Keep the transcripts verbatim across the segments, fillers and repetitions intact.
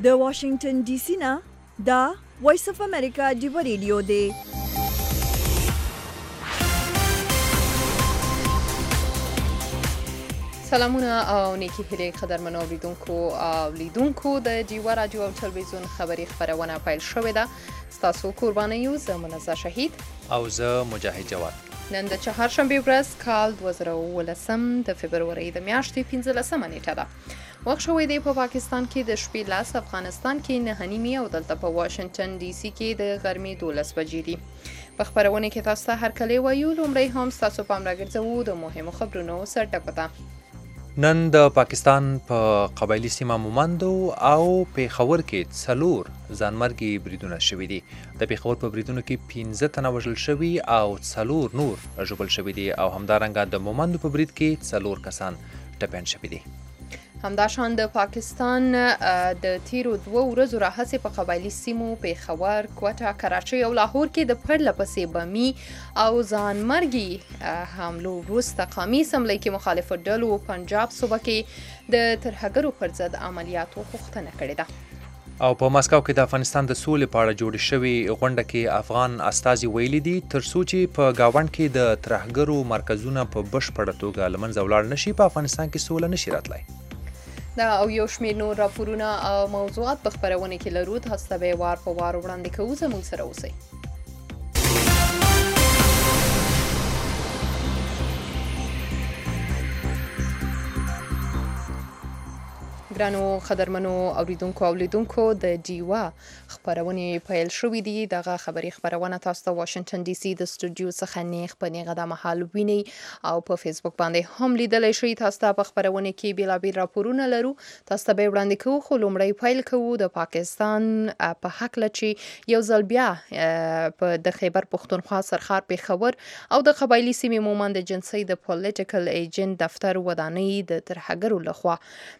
د واشنگټن ډي سي نه دا وایس اف امریکا ډیو ریډیو دی. سلامونه او نیکی هیلې قدرمنو اوریدونکو او لیدونکو د ډیو رادیو او تلویزیون خبري خبرونه پیل شوې ده. ستاسو قرباني یو زه منزه شهید او زه مجاهد جواد. نن د چهارشنبه ورځ کال دوه زره اوولسم د فبرورۍ د میاشتې پنځلسمه نیټه ده. وخت شوی دی په پا پاکستان کې د شپې لاس، افغانستان کې نهه نیمې او دلته په واشنگټن ډي سي کې د غرمې دولس بجې دي. په خبرونه کې تاسو ته هرکلی وایو. لومړی هم ستاسو پام راګرځوو د مهمو خبرونو سرټکو ته. نن د پاکستان په قبایلی سیمه مومندو او پیښور کې څلور ځانمرګي بریدونه شوي دي. د پیښور په بریدونو کې پنځه تنه وژل شوي او څلور نور ژوبل شوي دي او همدارنګه د مومندو په برید کې څلور کسان ټپیان شوي دي. همداشان د پاکستان د تیرو دوه ورځو راهیسې په قبایلی سیمو پیښور، کوټه، کراچۍ او لاهور کې د پرله پسې بمي او ځانمرګي حملو وروسته قومي اسمبلۍ کې مخالفو ډلو پنجاب صوبه کې د ترهګرو پر ضد عملیاتو غوښتنه کړې ده. او په مسکو کې د افغانستان د سولې په اړه جوړې شوې غونډه کې افغان استازي ویلي دي تر څو چې په گاوند کې د ترهګرو مرکزونه په بشپړه توګه له منځه ولاړ نشي، په افغانستان کې سوله نشي راتلی. دا او یو شمېر نور راپورونه او موضوعات په خبرونه کې لرو. تاسو ته به وار په وار وړاندې کوو. زموږ سره اوسئ. ګرانو قدرمنو اوریدونکو او لیدونکو د ډیوا خبرونه پیل شوې دي. دغه خبري خبرونه تاسو ته واشنگټن ډي سي د سټوډیو څخه نیغ په نیغه د محل ویني او په فیسبوک باندې هم لیدلی شئ. تاسو ته په خبرونه کې بیلابیل راپورونه لرو. تاسو ته به وړاندې کوو، خو لومړی پیل کوو د پاکستان په حق لچې یو ځل بیا په د خیبر پښتونخوا سرخار پیښور او د قبایلی سیمې مومند جنسي د پولیټیکل ایجنټ دفتر ودانۍ د ترهګرو لخوا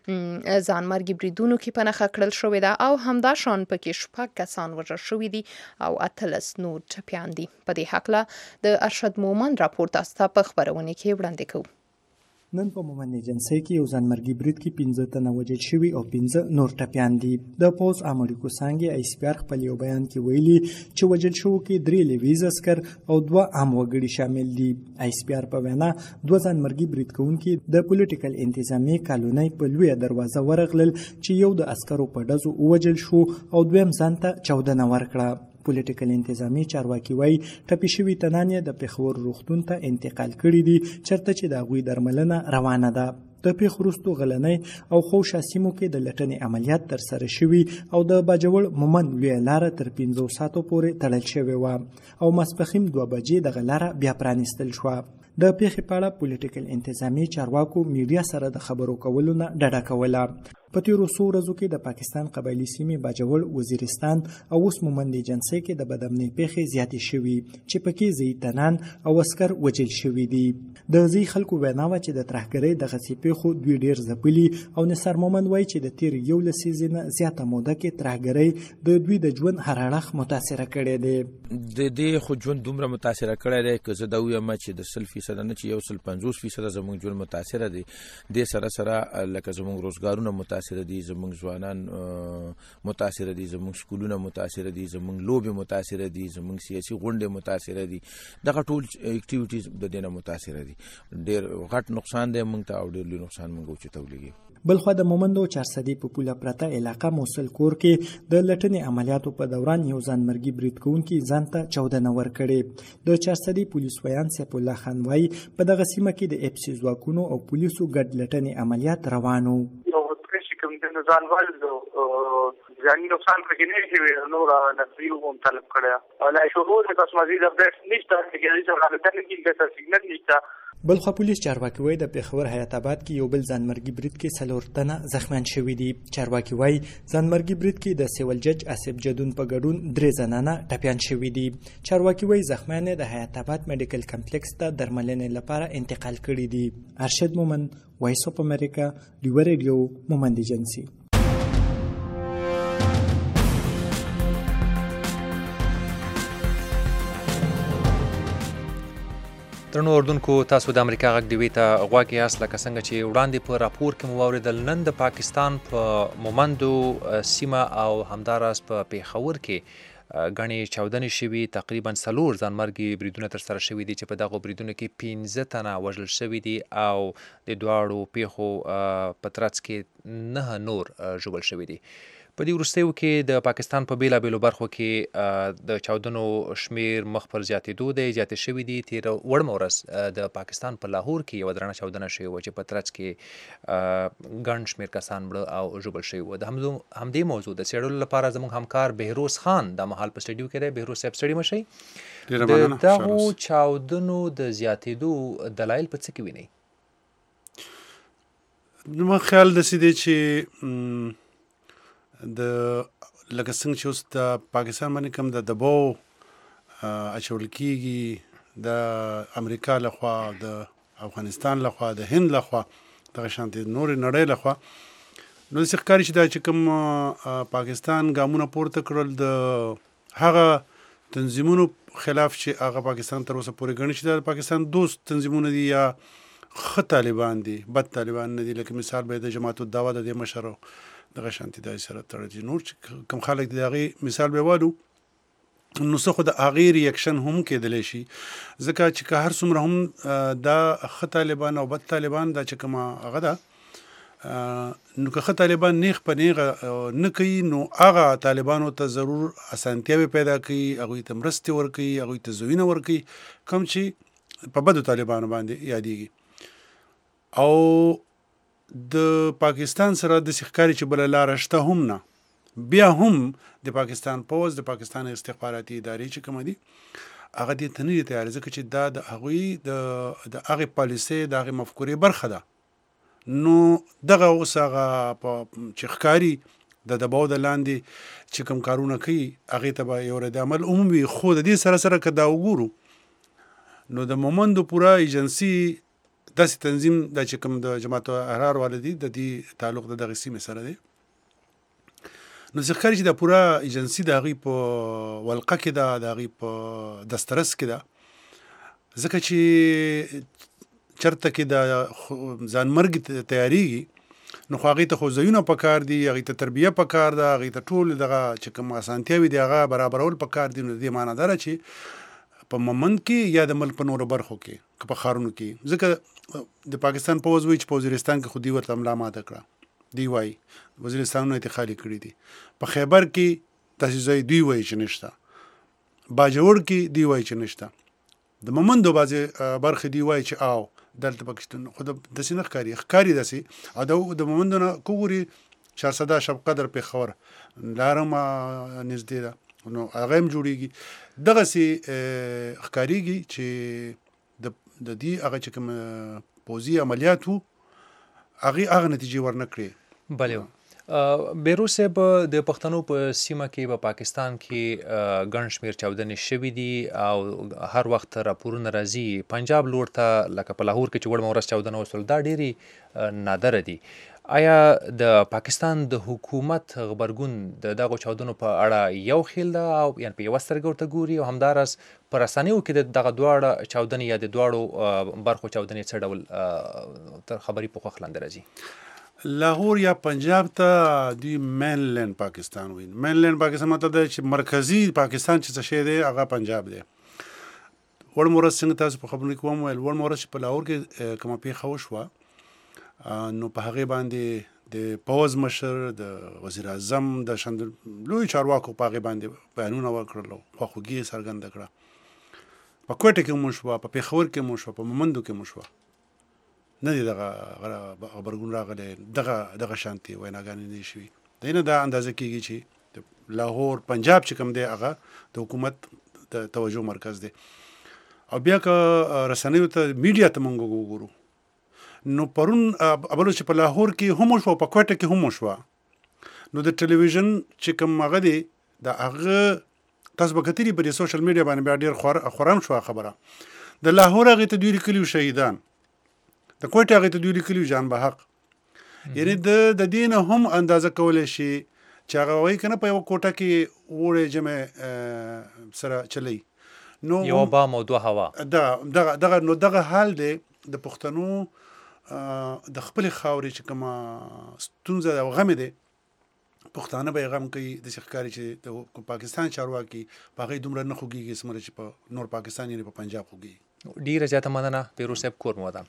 ځانمرګي بریدونو کې پنهخه کړل شوې ده او همداشان پکې شپږ کسان وژل شوي دي او اتلس نور ټپیان دي. په دې هکله د ارشد مومند راپور تاسو ته په خبرونه کې وړاندې کوو. نن په مومند جنسي کې یو ځانمرګي برید کې پنځه تنه وژل شوي او پنځه نور ټپیان دي. د پوز امریکو څانګې ای سي پي ار خپل یو بیان کې ویلي چې وژل شوو کې درې لیویز عسکر او دوه عام وګړي شامل دي. ای سي پي ار په وینا دوه ځانمرګي برید کوونکي د پولیټیکل انتظامی کالونۍ په لویه دروازه ورغلل چې یو د عسکرو په ډزو ووژل شو او دویم ځان ته چاودنه ورکړه. پولیټیکل انتظامی چارواکي وایي ټپي شوي تنان یې د پیښور روغتون ته انتقال کړي دي چېرته چې د هغوی درملنه روانه ده. د پیښ وروستو غلنۍ او خوشا سیمو کې د لټنې عملیات ترسره شوي او د باجوړ مومند لویه لاره تر پنځو ساعتو پورې تړل شوې وه او ماسپښین دوه بجې دغه لاره بیا پرانیستل شوه. د پیښې په اړه پولیټیکل انتظامی چارواکو میډیا سره د خبرو کولو نه ډډه کوله. په تیرو څو ورځو کې د پاکستان قبایلی سیمې باجوړ، وزیرستان او اوس مومند جنسي کې د بدامنۍ پیښې زیاتې شوي چې پکې ځینې تنان او عسکر وژل شوي دي. د ځینې خلکو وینا وه چې د ترهګرۍ دغسې پیښو دوی ډېر ځپلي او نثار مومند وایي چې د تېرې یو لسیزې نه زیاته موده کې ترهګرۍ د دوی د ژوند هر اړخ متاثره کړی دی. د دې خو ژوند دومره متاثره کړی دی که زه دا ووایم چې د سل فیصده نه چې یو سل پنځوس فیصده زموږ ژوند متاثره دی. دې سره سره لکه زموږ روزګارونه متاثره دي، زموږ ځوانان متاثره دي، زموږ سکولونه متاثره دي، زموږ لوبې متاثره دي، زموږ سیاسي غونډې متاثره دي. دغه ټول اکټیویټیز د دې نه متاثره دي. ډېر غټ نقصان دی موږ ته او ډېر لوی نقصان موږ اوچتولی کېږي. بلخوا د مومندو چارسدي په پوله پرته علاقه موصل کور کې د لټنې عملیاتو په دوران یو ځانمرګي برید کوونکي ځان ته چاودنه ورکړې. د چارسدي پولیس ویان سیف الله خان وایي په دغه سیمه کې د اف سي ځواکونو او پولیسو ګډ لټنې عملیات روان وو. ځانوال ځاني نقصان پکې نه شوی نو را نفسي هم طلب کړی او لا شروع د تاسو مزید اپډیټ نشته چې د څه غلطه کې د سیګنال نشته. بلخوا پولیس چارواکي وایي د پیښور حیات آباد کې یو بل ځانمرګي برید کې څلور تنه زخمیان شوي دي. چارواکي وایي ځانمرګي برید کې د سیول جج آصف جدون په ګډون درې زنانه ټپیان شوي دي. چارواکي وایي زخمیان د حیات آباد میډیکل کمپلیکس ته درملنې لپاره انتقال کړي دي. ارشد مومند، وایس اف امریکا، ډیو ریډیو، مومند جنسي. درنو اردوونکو تاسو د امریکا غږ ډیوي ته غوږ یاست لکه څنګه چې وړاندې په راپور کې مو واورېدل نن د پاکستان په مومندو سیمه او همداراز په پیښور کې غني چاودنې شوي تقریبا څلور ځانمرګي بریدونه ترسره شوي دي چې په دغو بریدونو کې پنځه تنه وژل شوي دي او د دواړو پیښو په ترڅ کې نه نور ژوبل شوي دي. په دې وروستیو کې د پاکستان په بیلابیلو برخو کې د چاودنو شمیر مخ پر زیاتېدو دی زیاتې شوي دي. تېره وړمه ورځ د پاکستان په لاهور کې یوه درنه چاودنه شوې وه چې په ترڅ کې ګڼ شمېر کسان مړه او ژوبل شوي وو. د همدې موضوع د څېړلو لپاره زموږ همکار بهروز خان دا مهال په سټډیو کې دی. بهروز صاحب ستړي مه شئ. د دغو چاودنو د زیاتېدو دلایل په څه کې وینئ؟ زما خیال داسې دی چې د لکه څنګه چې اوس د پاکستان باندې کوم د دباو اچول کېږي د امریکا لخوا د افغانستان لخوا د هند لخوا دغه شانتې نورې نړۍ لخوا نو داسې ښکاري چې دا چې کوم پاکستان ګامونه پورته کړل د هغه تنظیمونو خلاف چې هغه پاکستان تر اوسه پورې ګڼي چې د پاکستان دوست تنظیمونه دي یا ښه طالبان دي بد طالبان نه دي. لکه مثال به د جماعت الدعوه د دې مشر دغه شانتي داسې سره تړلي نور چې کوم خلک دي د هغې مثال به والو نو څه خو د هغې ریاکشن هم کېدلی شي ځکه چې که هر څومره هم دا ښه طالبان او بد طالبان دا چې کومه هغه ده نو که ښه طالبان نیغ په نیغه نه کوي نو هغه طالبانو ته ضرور اسانتیاوې پیدا کوي هغوی ته مرستې ورکوي هغوی ته زویونه ورکوي کوم چې په بدو طالبانو باندې یادېږي. او د پاکستان سره د ښکاري چې بله لاره شته هم نه بیا هم د پاکستان پوز د پاکستان استخباراتي ادارې چې کومه دي هغه دې ته نه دي تیار ځکه چې دا د هغوی د هغې پالیسۍ د هغې مفکورې برخه ده. نو دغه اوس هغه چې ښکاري د دباو د لاندې چې کوم کارونه کوي هغې ته به یو رد عمل عمومي خو د دې سره سره که دا وګورو نو د مومندو پوره ایجنسي داسې تنظیم دا چې کوم د جماعت احرار والا دي د دې تعلق د دغې سیمې سره دی نو زه ښکاري چې دا پوره ایجنسي د هغوی په ولقه کې ده د هغوی په دسترس کې ده ځکه چې چېرته کې د ځانمرګي تیارېږي نو خو هغوی ته خو ځایونه پکار دي هغوی ته تربیه پکار ده هغوی ته ټول دغه چې کوم اسانتیاوې دي هغه برابرول پکار دي. نو د دې معنی داره چې په مومند کې یا د ملک په نورو برخو کې که په ښارونو کې ځکه د پاکستان پوځ وایي چې په وزیرستان کې خو دوی ورته ملا ماته کړه دوی وایي وزیرستانونه یې خالي کړي دي په خیبر کې داسې ځای دوی وایي چې نشته باجوړ کې دوی وایي چې نشته د مومندو بعضې برخې دوی وایي چې آو دلته پکشته خو داسې نه ښکاري ښکاري داسې او د مومندو نه که وګوري چهارسده شب قدر پیښور لاره هم نږدې ده نو هغه هم جوړېږي دغسې ښکارېږي چې د دې هغه چې کوم پوځي عملیات وو هغې هغه نتیجې ورنه کړې. بلې بهروز صاحب د پښتنو په سیمه کې په پاکستان کې ګڼ شمېر چاودنې شوي دي او هر وخت راپورونه راځي پنجاب لور ته لکه په لاهور کې چې وړمه ورځ چاودنه وسول دا ډېرې نادره دي. آیا د پاکستان د حکومت غبرګون د دغو چاودنو په اړه یو خیل ده او یعنې په یوه سترګه ورته ګوري او همداراز په رسنیو کې د دغه دواړه چاودنې یا د دواړو برخو چاودنې څه ډول تر خبري په خوښ لاندې راځي؟ لاهور یا پنجاب ته دوی مینلینډ پاکستان وایي. مینلینډ پاکستان مطلب دی چې مرکزي پاکستان چې څه شی دی هغه پنجاب دی. وړمه ورځ څنګه تاسو په خبرونو کې ومویل وړمه ورځ چې په لاهور کې کومه پیښه وشوه نو په هغې باندې د پوځ مشر د وزیر اعظم د شان لوی چارواکو په هغې باندې بیانونه وکړل او خواخوږي یې څرګنده کړه. په کوټه کې هم وشوه په پیښور کې هم وشوه په مومندو کې هم وشوه نه دی دغه غبرګون راغلی دغه دغه شانتې ویناګانې نه دي شوي. د نه دا اندازه کېږي چې د لاهور پنجاب چې کوم دی هغه د حکومت د توجه مرکز دی. او بیا که رسنیو ته میډیا ته موږ وګورو نو پرون ابلو چې په لاهور کې هم وشوه په کوټه کې هم وشوه نو د ټلویزیون چې کوم هغه دی د هغه تاسو به کتلي په دې سوشل میډیا باندې بیا ډېر خورم شوه خبره د لاهور هغې ته دوی لیکلي وو شهیدان د کوټې هغې ته دوی لیکلي وو جان بحق یعنې د د دې نه هم اندازه کولی شي چې هغه وایي که نه په یوه کوټه کې اوړی جمع سره چلی نو یو بام او دوه هوا دغه دغه نو دغه حال دی د پښتنو د خپل خاورې چې کومه ستونزه او غم دی پښتانه به غم کوي د ښکاری چې د پاکستان چارواکي په هغه دومره نه خوږي سمره چې په نور پاکستان یې په پنجاب خوږي. ډیره زیاته مننه پیروز صاحب کور مو ودان.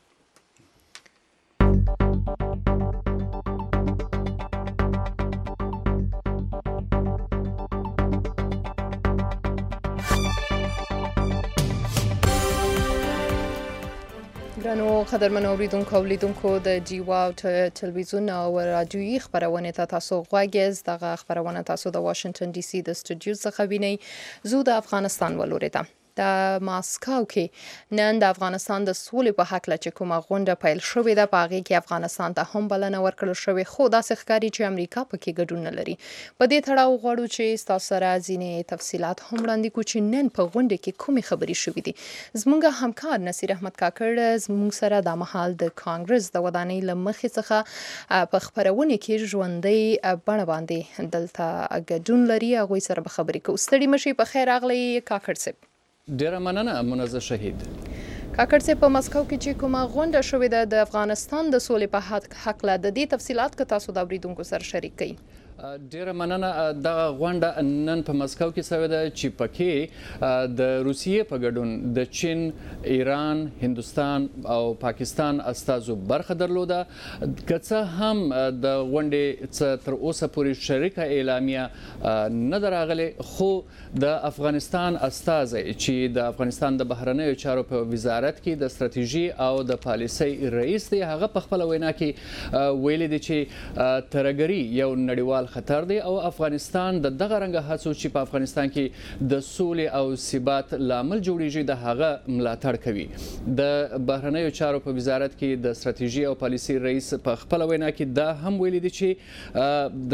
ګرانو قدرمنو اوریدونکو او لیدونکو د جیوا ټلویزیون او رادیویي خبرونه ته تاسو غواګز دغه خبرونه تاسو د واشنگټن ډي سي د سټوډیو څخه وینئ. زه د افغانستان ولورې ته د ماسکو کې نن د افغانستان د سولې په حق له چې کومه غونډه پیل شوې ده په هغې کې افغانستان ته هم بلنه ورکړل شوې خو داسې ښکاري چې امریکا پکې ګډون نه لري. په دې تړاو غواړو چې ستاسو سره ځینې تفصیلات هم وړاندې کړو چې نن په غونډه کې کومې خبرې شوې دي. زموږ همکار نصیر احمد کاکړ زموږ سره د مهال د کانګرس د ودانۍ له مخې څخه په خبرونه کې ژوندۍ بڼه باندې دلته ګډون لري. هغوی سره به خبرې کوو. ستړي مشئ. په خیر راغلی کاکړ صاحب. ډیره مننه منزه شهید. کاکړ صاحب په مسکو کې چې کومه غونډه شوې ده د افغانستان د سولې په حق له د دې تفصیلات که تاسو د اوریدونکو سره شریک کړئ. ډیره مننه. دغه غونډه نن په مسکو کې شوې ده چې پکې د روسیې په ګډون د چین، ایران، هندوستان او پاکستان استازو برخه درلوده. که څه هم د غونډې څخه تر اوسه پورې شریکه اعلامیه نه ده راغلې خو د افغانستان استازی چې د افغانستان د بهرنیو چارو په وزارت کې د ستراتیژي او د پالیسۍ رئیس دی هغه په خپل وینا کې ویلي دی چې ترهګري یو نړیوال خطر دی او افغانستان د دغه رنګه هڅو چې په افغانستان کې د سولې او ثبات لامل جوړیږي د هغه ملاتړ کوي. د بهرنیو چارو په وزارت کې د ستراتیژي او پالیسۍ رئیس په خپل وینا کې دا هم ویلي دی چې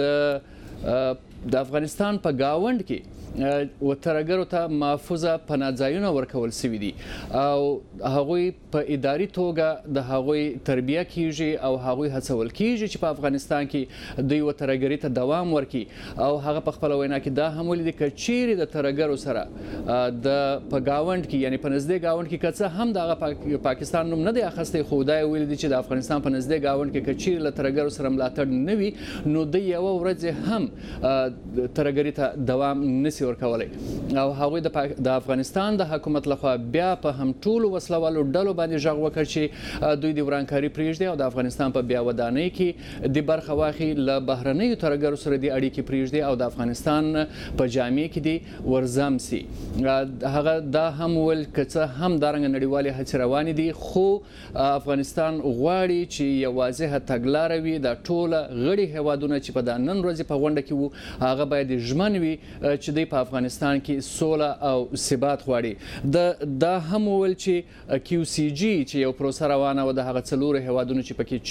د د افغانستان په گاوند کې و ترهګرو ته محفوظه پناهځایونه ورکول شوي دي او هغوی په اداري توګه د هغوی تربیه کیږي او هغوی هڅول کیږي چې په افغانستان کې دوی و ترهګري ته دوام ورکړي. او هغه په خپل وینا کې دا هم ویلي دي چې چیرې د ترهګرو سره د په گاوند کې یعنی په نږدې گاوند کې که څه هم د پاکستان نوم نه دی اخیستی خو دا ویلي دي چې د افغانستان په نږدې گاوند کې که چیرې له ترهګرو سره ملاتړ نه وي نو د یوه ورځ هم ترهګري ته دوام نشي ورکولی. او هغوی د افغانستان د حکومت لخوا بیا په هم ټولو وسلوالو ډلو باندې غږ وکړ چې دوی د ورانکاري پرېږدي او د افغانستان په بیا ودانۍ کې د برخه واخلي له بهرنیو ترهګرو سره د اړیکې پرېږدي او د افغانستان په جامع کې دی ورزم سي. هغه دا هم ول که څه هم دارنګ نړیوالې هڅې روانې دي خو افغانستان غواړي چې یوازې تګلاره وي د ټوله غړي هیوادونه چې په د نن ورځې په غونډه کې وو هغه باید ژمن وي چې دوی په افغانستان کې سوله او ثبات غواړي. د دا هم ول چې کیو سی جی چې یو پروسه روانه و د هغه څلورو هیوادونو چې پکې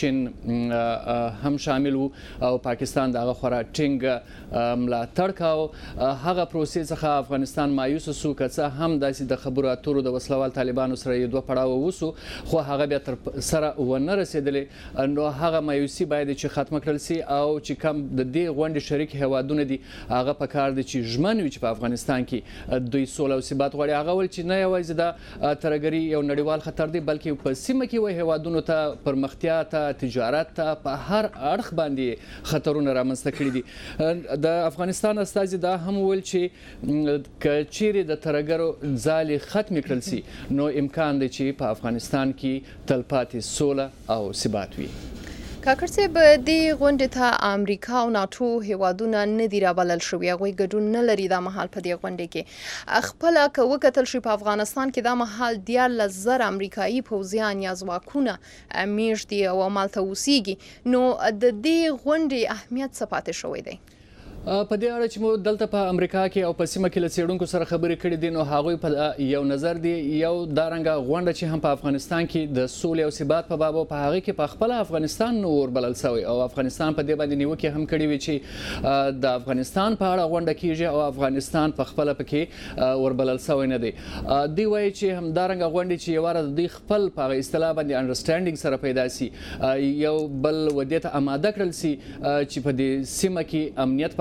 چین هم شامل وو او پاکستان دغه خورا ټینګ ملاتړ کاوه. هغه پروسې څخه افغانستان مایوس سو که څه هم داسې د خبرو اترو د وسلوال طالبانو سره یې دوه پړاوه وسو خو هغه بیا تر سره ونه رسېدلې. نو هغه مایوسي باید چې ختمه کړل سي او چې کم د دې غونډې شریک هیوادونه دي هغه په کار دي چې ژمن وي چې په افغانستان کې دوی سوله او ثبات غواړي. هغه ول چې نه یوازې د ترهګري یو نړیوال خطر دی بلکې په سیمه کې وایي هیوادونو ته پرمختیا ته تجارت ته په هر اړخ باندې خطرونه رامنځته کړي دي. د افغانستان استازي دا هم ویل چې که چیرې د ترهګرو ځالې ختمې کړل سي نو امکان دی چې په افغانستان کې تلپاتې سوله او ثبات وي. کاکړ صاحب دې غونډې ته امریکا او ناټو هیوادونه نه دي رابلل شوي هغوی ګډون نه لري دا مهال په دې غونډې کې. خپله که وکتل شي په افغانستان کې دا مهال دیارلس زره امریکایي پوځیان یا ځواکونه میشت دي او همالته اوسیږي نو د دې غونډې اهمیت څه پاتې شوی دی؟ په دې اړه چې مو دلته په امریکا کې او په سیمه کې له څېړونکو سره خبرې کړې دي نو هغوی په یو نظر دی یو دا رنګه غونډه چې هم په افغانستان کې د سولې او ثبات په باب او په هغې کې په خپله افغانستان نه وربلل شوی او افغانستان په دې باندې نیوکې هم کړې وي چې د افغانستان په اړه غونډه کیږي او افغانستان په خپله پکې وربلل شوی نه دی. دوی وایي چې همدارنګه غونډې چې یواره د دوی خپل په هغه اصطلاح باندې انډرسټینډینګ سره پیدا سي یو بل ودې ته اماده کړل سي چې په دې سیمه کې امنیت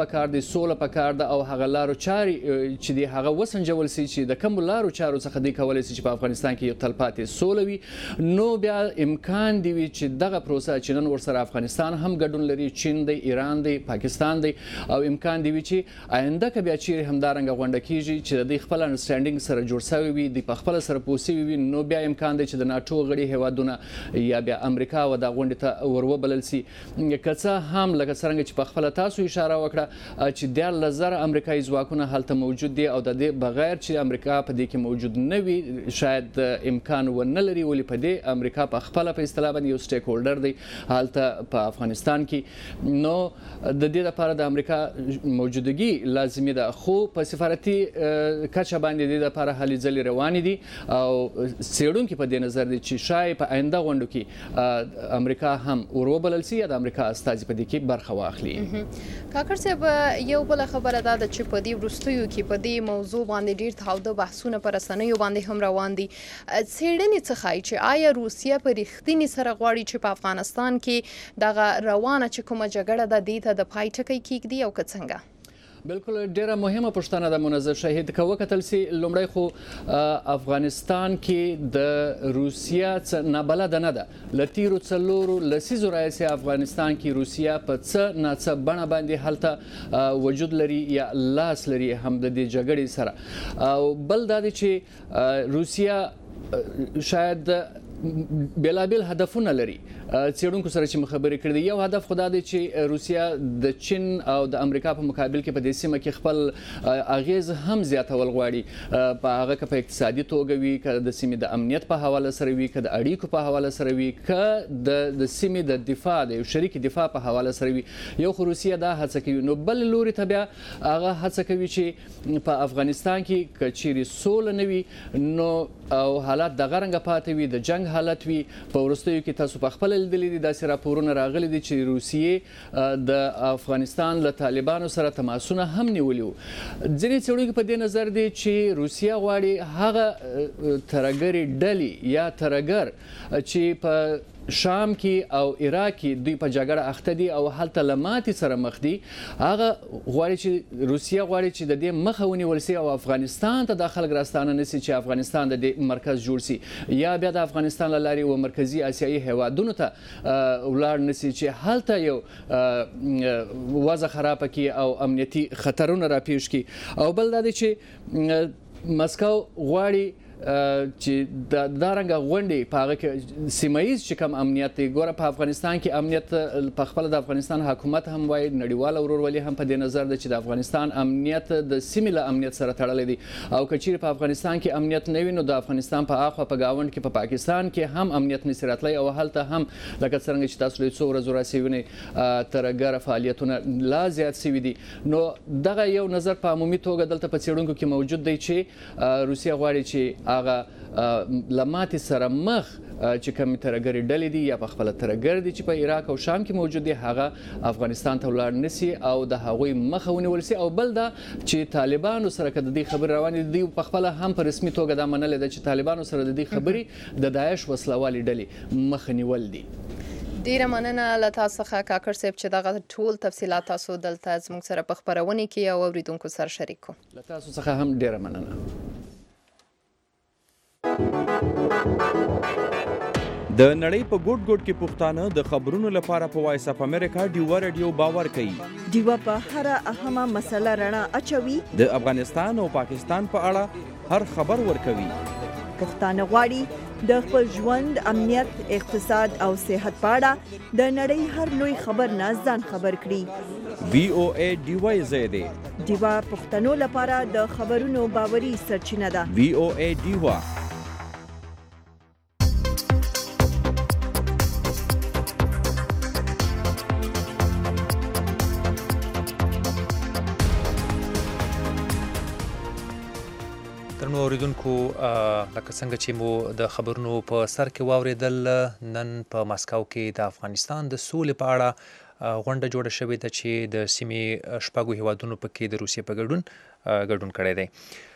پکار دی، سوله پکار ده او هغه لارو چارې چې دی هغه وسنجول سي چې د کوم لارو چارو څخه دی کولی سي چې په افغانستان کې یو تلپاتې سوله وي، نو بیا امکان دی وي چې دغه پروسه چې نن ورسره افغانستان هم ګډون لري، چین دی، ایران دی، پاکستان دی، او امکان دی وي چې آینده که بیا چیرې همدارنګه غونډه کیږي چې د دوی خپل انډرسټینډینګ سره جوړ شوی وي، دوی په خپله سره پوه سوي وي، نو بیا امکان دی چې د ناټو غړي هیوادونه یا بیا امریکا و دا غونډې ته ور وبلل سي. که څه هم لکه څرنګه چې په خپله تاسو اشاره وکړه چې دیارلس زره امریکایي ځواکونه هلته موجود دي او د دې بغیر چې امریکا په دې کې موجود نه وي شاید امکان ونه لري، ولې په دې امریکا په خپله په اصطلاح باندې یو سټیک هولډر دی هلته په افغانستان کې، نو د دې لپاره د امریکا موجودګي لازمي ده، خو په سفارتي کچه باندې د دې لپاره هلې ځلې روانې دي او څېړونکي په دې نظر دي چې شاید په آینده غونډو کې امریکا هم ور وبلل سي یا د امریکا استازي په دې کې برخه واخلي. کاکړ صاحب یو بله خبره دا ده چې په دې وروستیو کې په دې موضوع باندې ډېر تاوده بحثونه په رسنیو باندې هم روان دي. څېړنې څه ښایي چې آیا روسیه په رښتینې سره غواړي چې په افغانستان کې دغه روانه چې کومه جګړه ده دې ته د پای ټکی کیږدي او که څنګه؟ بالکل ډیره مهمه پوښتنه ده منظر شهید. که وکتل سي لومړی خو افغانستان کې د روسیه څه نابلده نه ده، له تیرو څلورو لسیزو راهیسې افغانستان کې روسیه په څه ناڅه بڼه باندې هلته وجود لري یا لاس لري هم د دې جګړې سره. او بل دا دی چې روسیه شاید بیلابیل هدفونه لري څېړونکو سره چې مخبرې کړې دي. یو هدف خدا دی چې روسیه د چین او د امریکا په مقابل کې په دې سیمه کې خپل اغیز هم زیاتول غواړي، په هغه که په اقتصادي توګه وي، که د سیمې د امنیت په حواله سره وي، که د اړیکو په حواله سره وي، که د د سیمې د دفاع د یو شریک دفاع په حواله سره وي. یو خو روسیه دا هڅه کوي، نو بل لوري ته بیا هغه هڅه کوي چې په افغانستان کې که چیرې سوله نه وي نو او حالات دغه رنګه پاتې وي، د جنگ حالت وي. په وروستیو کې تاسو په خپل لیدلي دي داسې راپورونه راغلي دي چې روسیې د افغانستان له طالبانو سره تماسونه هم نیولي وو. ځینې څېړونکي په دې نظر دي چې روسیه غواړي هغه ترهګرې ډلې یا ترهګر چې په شام کې او عراق کې دوی په جګړه اخته دي او هلته له ماتې سره مخ دي، هغه غواړي چې روسیه غواړي چې د دې مخه ونیول سي او افغانستان ته دا خلک راستانه نه سي چې افغانستان د دې مرکز جوړ سي، یا بیا د افغانستان له لارې و مرکزي اسیایي هیوادونو ته ولاړ نه سي چې هلته یو وضع خرابه کړي او امنیتي خطرونه راپېښ کړي. او بل دا دی چې مسکو غواړي چې د دارنګه غونډې په هغه کې سیمه ییز چې کوم امنیت دی، ګوره په افغانستان کې امنیت په خپله د افغانستان حکومت هم وایي، نړیواله ورورولي هم په دې نظر ده چې د افغانستان امنیت د سیمې له امنیت سره تړلی دی. او که چیرې په افغانستان کې امنیت نه وي نو د افغانستان په اخوا په ګاونډ کې په پا پاکستان کې هم امنیت نشي راتلی او هلته هم لکه څرنګه چې تاسو له څو ورځو راهیسې وینئ ترهګره فعالیتونه لا زیات سوي دي. نو دغه یو نظر په عمومي توګه دلته په څېړونکو کې موجود دی چې روسیه غواړي چې هغه له ماتې سره مخ چې کومې ترهګرې ډلې دي یا په خپله ترهګر دي چې په عراق او شام کې موجود دي هغه افغانستان ته ولاړ نه سي او د هغوی مخه ونیول سي. او بل دا چې طالبانو سره که د دې خبرې روانې دي په خپله هم په رسمي توګه دا منلې ده چې طالبانو سره د دې خبرې د داعش وسلوالې ډلې مخه نیول دي. ډیره مننه له تاسو څخه کاکړ صاحب چې دغه ټول تفصیلات تاسو دلته زموږ سره په خپرونه کې او اوریدونکو سره شریک کړو. له تاسو څخه هم ډیره مننه. د نړۍ په ګوټ ګوټ کې پښتانه د خبرونو لپاره په وایس اف امریکا ډیوا رادیو باور کوي. ډیوا په هر اهمه مسله رڼا اچوي، د افغانستان او پاکستان په اړه هر خبر ورکوي. پښتانه غواړي د خپل ژوند، امنیت، اقتصاد او صحت په اړه د نړۍ هر لوی خبر نه ځان خبر کړي. وی او ای ډیوا زیاده ډیوا پښتنو لپاره د خبرونو باوري سرچینه ده. وی او ای ډیوا. درنو اوریدونکو، لکه څنګه چې مو د خبرونو په سر کې واورېدل، نن په ماسکو کې د افغانستان د سولې په اړه غونډه جوړه شوې ده چې د سیمې شپږو هیوادونو پکې د روسیې په ګډون ګډون کړی دی.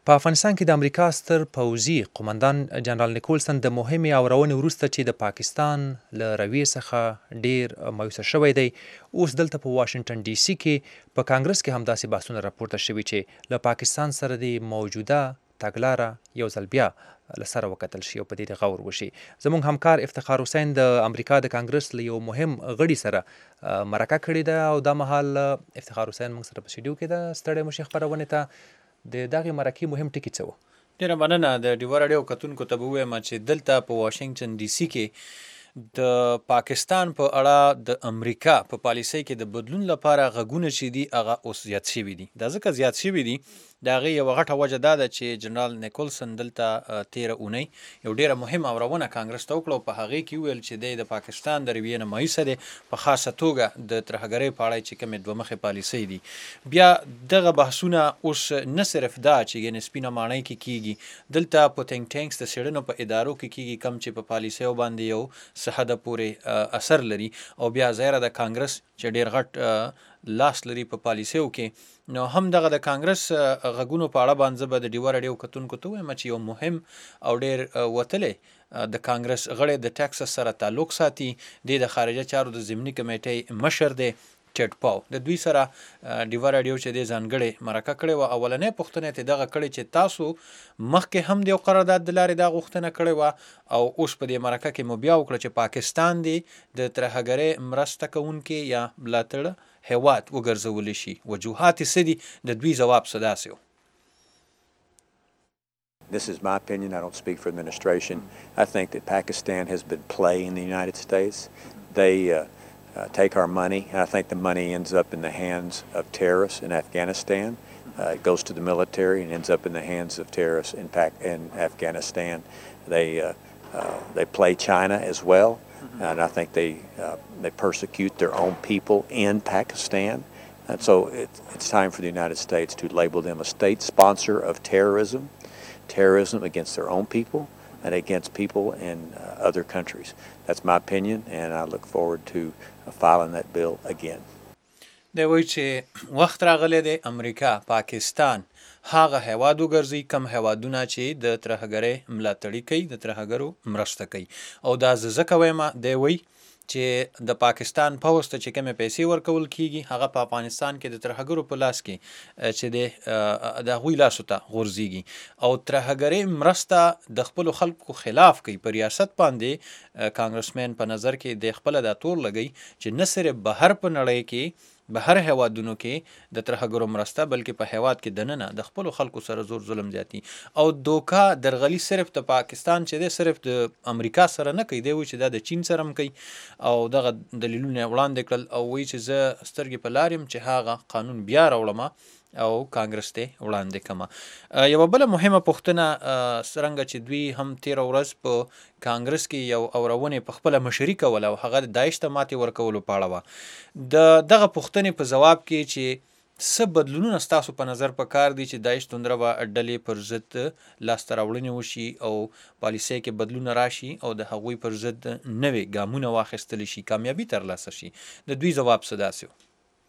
په افغانستان کې د امریکا ستر پوځي قومندان جنرال نیکولسن د مهمې اورونې وروسته چې د پاکستان له رویې څخه ډیر مایوسه شوی دی، اوس دلته په واشنگټن ډي سي کې په کانګرس کې همداسې بحثونه راپورته شوي چې له پاکستان سره د موجوده تګلاره یو ځل بیا له سره وکتل شي او په دې غور وشي. زموږ همکار افتخار حسین د امریکا د کانګرس له یو مهم غړي سره مرکه کړې ده او دا مهال افتخار حسین موږ سره په سټوډیو کې ده. ستړی مو شي خپرونې ته. د دغې مرکې مهم ټکي څه وو؟ ډېره مننه. د ډیوه راډیو کتونکو ته به ووایم چې دلته په واشنګټن ډي سي کې د پاکستان په اړه د امریکا په پالیسۍ کې د بدلون لپاره غږونه چې دي هغه اوس زیات شوي دي. دا ځکه زیات شوي دي د هغې یوه غټه وجه دا ده چې جنرال نیکولسن دلته تېره اونۍ یو ډېره مهمه اورونه کانګرس ته وکړه او په هغې کې وویل چې دی د پاکستان د رویې نه مایوسه دی، په خاصه توګه د ترهګرۍ په اړه چې کومې دوه مخې پالیسۍ دي. بیا دغه بحثونه اوس نه صرف دا چې یعنې سپینه ماڼۍ کې کېږي، دلته په ټینک ټینکس د څېړنو په ادارو کې کېږي کوم چې په پالیسیو باندې یو څه حده پورې اثر لري او بیا ظاهره د کانګرس چې ډېر غټ لاس لري په پالیسیو کې. نو هم دغه د کانګرس غږونو په اړه باندې زه به د ډیوه راډیو کتونکو ته ووایم چې یو مهم او ډېر وتلی د کانګرس غړی د ټیکساس سره تعلق ساتي. دی د خارجه چارو د ضمني کمیټۍ مشر دی ټیډ پاو. د دوی سره ډیوه راډیو چې دی ځانګړې مرکه کړې وه. اولنۍ پوښتنه یې دغه کړې چې تاسو مخکې هم د یو قرارداد د لارې دا غوښتنه کړې وه او اوس په دې مرکه کې مو بیا وکړه چې پاکستان دی د ترهګرۍ مرسته کوونکي یا ملاتړ هیواد وګرځولی شي. وجوهات یې څه دي؟ د دوی ځواب څه داسې و. This is my opinion. I don't speak for the administration. I think that Pakistan has been playing the United States. They uh, uh, take our money. I think the money ends up in the hands of terrorists in Afghanistan. Uh, it goes to the military and ends up in the hands of terrorists in, Pac- in Afghanistan. They uh, uh, they play China as well. And I think they uh, they persecute their own people in Pakistan. And so it, it's time for the United States to label them a state sponsor of terrorism, terrorism against their own people and against people in uh, other countries. That's my opinion, and I look forward to uh, filing that bill again. دی وایي چې وخت راغلی دی امریکا پاکستان هغه هیواد وګرځي کوم هیوادونه چې د ترهګرۍ ملاتړي کوي، د ترهګرو مرسته کوي. او دا زه ځکه وایم، دی وایي چې د پاکستان پوځ ته چې کومې پیسې ورکول کېږي هغه په افغانستان کې د ترهګرو په لاس کې چې دی د هغوی لاسو ته غورځېږي او ترهګرۍ مرسته د خپلو خلکو خلاف کوي. په ریاست باندې کانګرسمین په نظر کې د خپله دا تور لګوي چې نه صرف بهر په نړۍ کې بهر هیوادونو کې د ترهګرو مرسته بلکې په هیواد کې دننه د خپلو خلکو سره زور ظلم زیاتي او دوکا درغلي صرف د پاکستان چې دی صرف د امریکا سره نه کوي. دی وایي چې دا د چین سره هم کوي او دغه دلیلونه وړاندې کړل او وایي چې زه سترګې په لار یم چې هغه قانون بیا راوړم او کانګرس ته وړاندې کړم. یوه بله مهمه پوښتنه څرنګه چې دوی هم تېره ورځ په کانګرس کې یو اورونې په خپله مشري کوله او هغه د داعش ته ماتې ورکولو په اړه وه. د دغه پوښتنې په ځواب کې چې څه بدلونونه ستاسو په نظر په کار دي چې داعش دومره به ډلې پر ضد لاسته راوړنې وشي او پالیسۍ کې بدلون راشي او د هغوی پر ضد نوې ګامونه واخیستلی شي، کامیابي ترلاسه شي؟ د دوی ځواب څه داسې و؟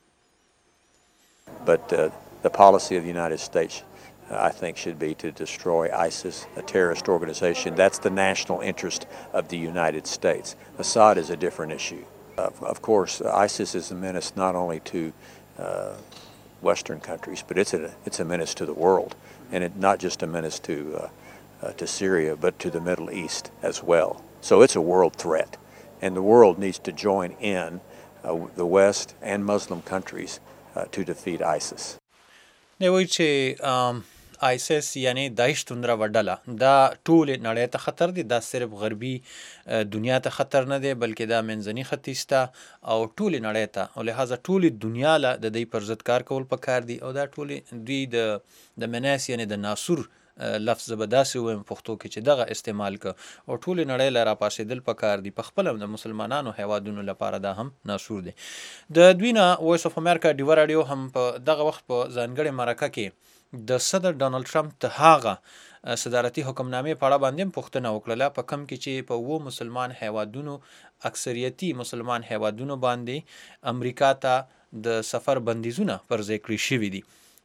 But uh, the policy of the United States, uh, I think, should be to destroy ISIS, a terrorist organization. That's the national interest of the United States. Assad is a different issue. Uh, of course, uh, ISIS is a menace not only to uh, Western countries, but it's a, it's a menace to the world. And it, not just a menace to, uh, uh, to Syria, but to the Middle East as well. So it's a world threat. And the world needs to join in, uh, the West and Muslim countries, uh, to defeat ISIS. دی وایي چې آیسس یعنی داعش دومره وډله دا ټولې نړۍ ته خطر دی، دا صرف غربي دنیا ته خطر نه دی بلکې دا منځني ختیځ ته او ټولې نړۍ ته او لهذا ټولې دنیا له د دوی پر ضد کار کول پکار دي او دا ټولې دوی د د مناس یعنی د ناصور لفظ به داسې ووایم پښتو کې چې دغه استعمال که او ټولې نړۍ له راپاڅېدل پکار دي. په خپله د مسلمانانو هیوادونو لپاره دا هم ناسور دی. د دوی نه وایس اف امریکا ډیوه راډیو هم په دغه وخت په ځانګړې مرکه کې د صدر ډانلډ ټرمپ د هغه صدارتي حکمنامې په اړه باندې هم پوښتنه وکړله په کوم کې چې په اووه مسلمان هیوادونو اکثریتي مسلمان هیوادونو باندې امریکا ته د سفر بندیزونه پر ځای کړي شوي دي.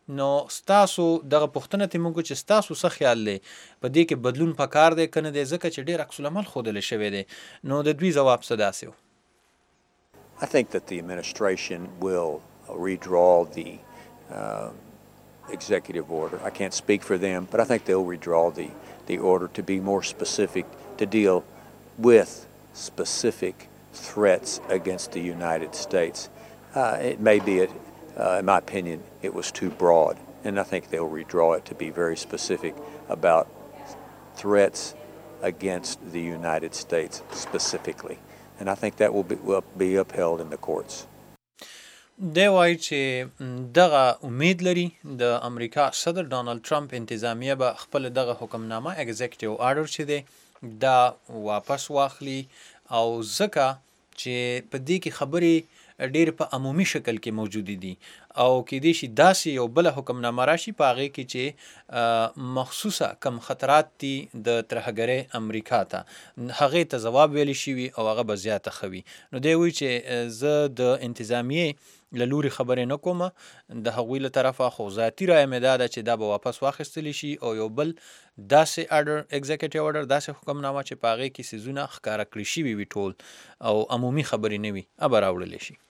نو ستاسو دغه پوښتنه ته موږ چې ستاسو څه خیال دی په دې کې بدلون پکار دی کنه دی ځکه چې ډېر عکس العمل ښودلی شوی دی نو د دوی ځواب څه داسې و I think that the administration will redraw the uh, executive order. I can't speak for them, but I think they'll redraw the, the order to be more specific, to deal with specific threats against the United States. Uh, it may be, it, uh, in my opinion, it was too broad, and I think they'll redraw it to be very specific about threats against the United States specifically. And I think that will be, will be upheld in the courts. دی وایي چې دغه امید لري د امریکا صدر ډانلډ ټرمپ انتظامیه به خپل دغه حکمنامه اګزیکټیو آرډر چې دی دا واپس واخلي او ځکه چې په دې کې خبرې ډېر په عمومي شکل کې موجودې دي او کېدای شي داسې یو بله حکمنامه راشي په هغې کې چې مخصوصه کم خطرات دي د ترهګرۍ امریکا ته هغې ته ځواب ویلی شوي او هغه به زیاته ښه وي نو دی وایي چې زه د انتظامیې له لوري خبرې نه کومه د هغوی له طرفه خو ذاتي رایه مې دا ده چې دا به واپس واخیستلی شي او یو بل داسې اډر اګزیکټیو اډر داسې حکمنامه چې په هغې کې څیزونه ښکاره کړي شوي وي ټول او عمومي خبرې نه وي هغه به راوړلی شي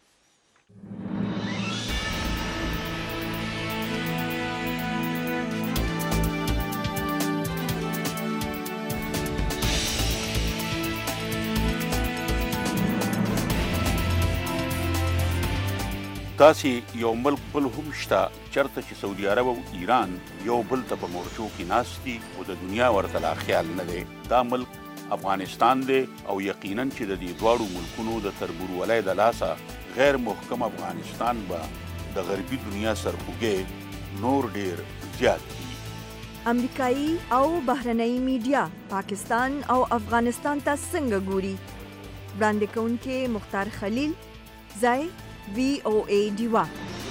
داسې یو ملک بل هم شته چېرته چې سعودي عرب او ایران یو بل ته په مورچو کې ناست دي خو د دنیا ورته لا خیال نه دی دا ملک افغانستان دی او یقینا چې د دې دواړو ملکونو د تربورولۍ د لاسه غیر محکم افغانستان به د غربي دنیا سرخوږی نور ډیر زیات دي امریکایي او بهرنۍ میډیا پاکستان او افغانستان ته څنګه ګوري وړاندې کوونکې مختار خلیل ځای وی او ای ډیوا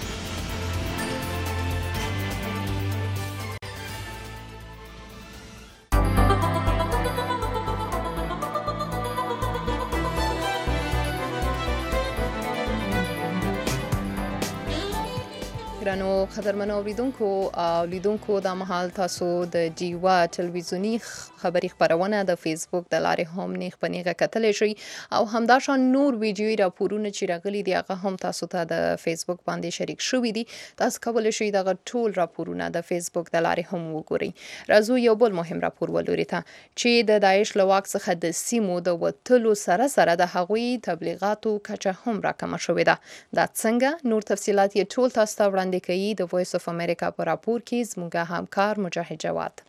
ګرانو قدرمنو اوریدونکو او لیدونکو دا مهال تاسو د جیوا ټلویزیونی خبري خبرونه د فیسبوک د لارې هم نیغ په نیغه کتلی شئ او همداشان نور ویډیوي راپورونه چې راغلي دي هغه هم تاسو ته د فیسبوک باندې شریک شوي دي تاسو کولی شئ دغه ټول راپورونه د فیسبوک د لارې هم وګورئ راځو یو بل مهم راپور ولوري ته چې د داعش له واک څخه د سیمو د وتلو سره سره د هغوی تبلیغاتو کچه هم راکمه شوې ده دا څنګه نور تفصیلات یې ټول تاسو ته وړاندې کوي د وایس اف امریکا په راپور کې زموږ همکار مجاهد جواد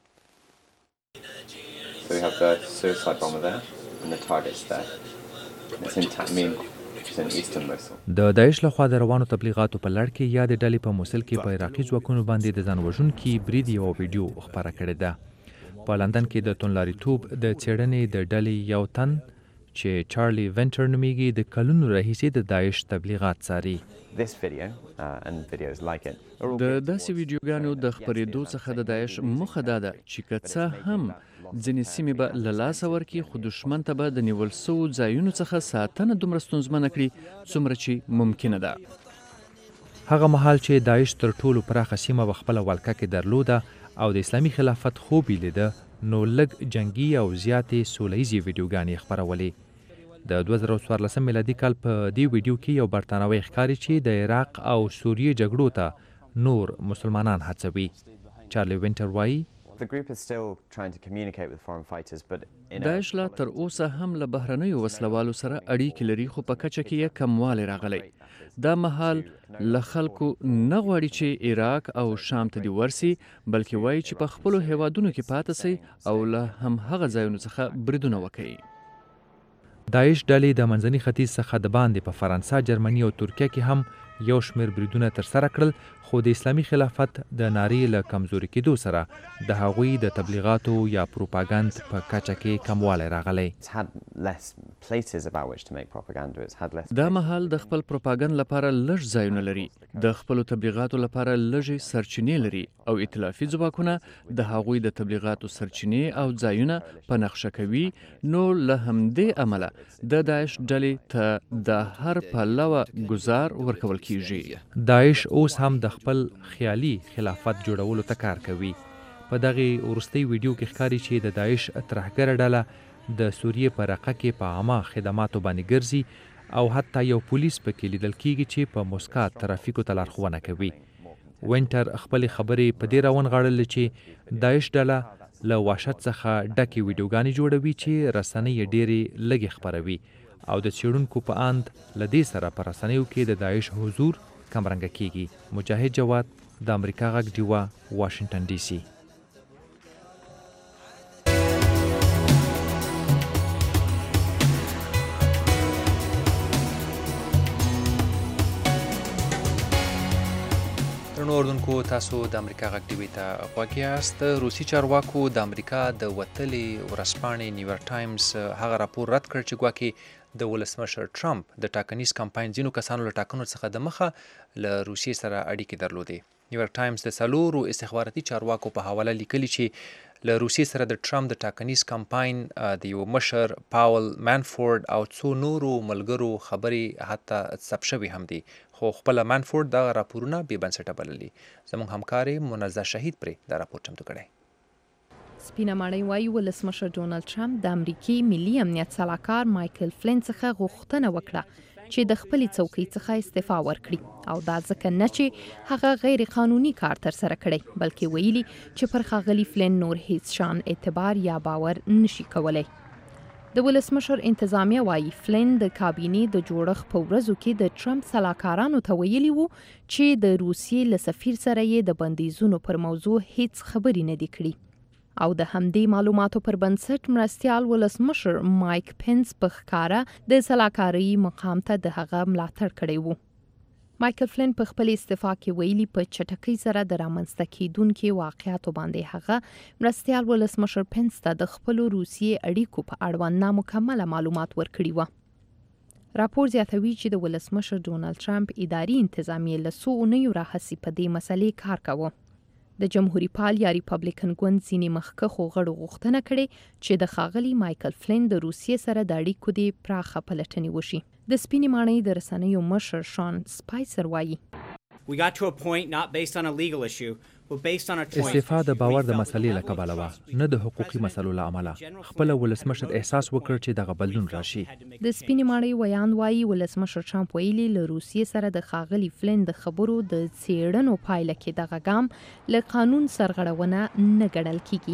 So we have the suicide bomber there and the targets there. It's in Tamim, which is in eastern Mosul. د داعش لخوا د روانو تبلیغاتو په لړ کې یا د ډلې په موصل کې په عراقي ځواکونو باندې د ځان وژونکي برید یوه ویډیو خپره کړې ده په لندن کې د توندلاریتوب د څېړنې د ډلې یو تن چې چارلی وینټر نومیږي د کلونو راهیسې د داعش تبلیغات څاري This video uh, and videos like it. د داسې ویډیوګانو د خپرېدو څخه د داعش موخه دا ده چې که څه هم ځینې سیمې به له لاسه ورکړي خو دښمن ته به د نیول سوو ځایونو څخه ساتنه دومره ستونزمنه کړي څومره چې ممکنه ده هغه مهال چې داعش تر ټولو پراخه سیمه په خپله ولکه کې درلوده او د اسلامي خلافت خوب یې لیده نو لږ جنګي او زیاتې سوله ییزې ویډیوګانې خپرولې د دوه زره څوارلسم میلادي کال په دې ویډیو کې یو برتانوی ښکاري چې د عراق او سوریې جګړو ته نور مسلمانان هڅوي چارلی وینټر وایي داعش لا تر اوسه هم له بهرنیو وسلوالو سره اړیکې لري خو په کچه کې یې کموالی راغلی دا مهال له خلکو نه غواړي چې عراق او شام ته دې ورسي بلکې وایي چې په خپلو هیوادونو کې پاتې سي او له همهغه ځایونو څخه بریدونه وکوي داعش ډلې د منځني ختیځ څخه د باندې په فرانسه جرمني او ترکیه کې هم یو شمېر بریدونه ترسره کړل خو د اسلامي خلافت د نارې له کمزوري کېدو سره د هغوی د تبلیغاتو یا پروپاګند په کچه کې کموالی راغلی دا مهال د خپل پروپاګند لپاره لږ ځایونه لري د خپلو تبلیغاتو لپاره لږې سرچینې لري او ائتلافي ځواکونه د هغوی د تبلیغاتو سرچینې او ځایونه په نقشه کوي نو له همدې امله د داعش ډلې ته د هر پلوه ګزار ورکول کیږي کیږي. داعش اوس هم د خپل خیالي خلافت جوړولو ته کار کوي. په دغه ورستۍ ویډیو کې ښکاري چې د داعش ترهګره ډله د سوریې په رقه کې په عامه خدماتو باندې ګرځي او حتی یو پولیس پکې لیدل کیږي چې په مسکا ترافیکو ته لارښوونه کوي. وینټر خپلې خبرې په دې راونغاړلې چې داعش ډله له وحشت څخه ډکې ویډیوګانې جوړوي چې رسنۍ یې ډېرې لږې خپروي او د څېړونکو په اند له دې سره په رسنیو کې د داعش حضور کمرنګه کیږي. مجاهد جواد، د امریکا غږ ډیوا، واشنگټن ډي سي. اردوونکو تاسو د امریکا غږ ټي وي ته غوږ یاست. روسي چارواکو د امریکا د وتلې ورځپاڼې نیویارک ټایمز هغه راپور رد کړ چې ګواکې د ولسمشر ټرمپ د ټاکنیز کمپاین ځینو کسانو له ټاکنو څخه د مخه له روسیې سره اړیکې درلودې. نیویارک ټایمز د څلورو استخباراتي چارواکو په حواله لیکلي چې له روسیې سره د ټرمپ د ټاکنیز کمپاین د یو مشر پاول مانفورد او څو نورو ملګرو خبرې حتی ثبت شوي هم دي، خو خپله مانفورد دغه راپورونه بې بنسټه بللي. زموږ همکارې منزه شهید پرې دا راپور چمتو کړی. سپینه ماڼۍ وایي ولسمشر ډونالد ټرمپ د امریکې ملي امنیت سلاکار مایکل فلین څخه غوښتنه وکړه چې د خپلې څوکۍ څخه استعفا ورکړي، او دا ځکه نه چې هغه غیر قانوني کار ترسره کړی، بلکې ویلي چې پر ښاغلي فلین نور هیڅ شان اعتبار یا باور نشي کولی. د ولسمشر انتظامیه وایي فلین د کابینې د جوړښت په ورځو کې د ټرمپ سلاکارانو ته ویلي وو چې د روسیې له سفیر سره یې د بندیزونو پر موضوع هیڅ خبرې نه دي کړي، او د همدې معلوماتو پر بنسټ مرستیال ولسمشر مایک پنس په ښکاره د سلاکارۍ مقام ته د هغه ملاتړ کړی وو. مایکل فلین په خپل استعفا کې ویلي په چټکۍ سره د رامنځته کېدونکو واقعیاتو باندې هغه مرستیال ولسمشر پنس ته د خپلو روسیې اړیکو په اړوند نامکمله معلومات ورکړي وو. راپور زیاتوي چې د ولسمشر ډونالد ټرمپ اداري انتظامیه له څو اونیو راهیسې په دې مسلې کار کاوه. د جمهوریت پال یا ریپبلیکن ګوند ځینې مخکښو غړو غوښتنه کړې چې د ښاغلي مایکل فلین د روسیې سره د اړیکو د پراخه پلټنې وشي. د سپینې ماڼۍ د رسنیو مشر شان سپایسر وایي استعفا د باور د مسلې له کبله وه، نه د حقوقي مسلو له امله. خپله ولسمشر احساس وکړ چې دغه بدلون راشي. د سپینې ماڼۍ ویاند وایي ولسمشر ټرمپ ویلي له روسیې سره د ښاغلي فلین د خبرو د څېړنو پایله کې دغه ګام له قانون سرغړونه نه ګڼل کیږي.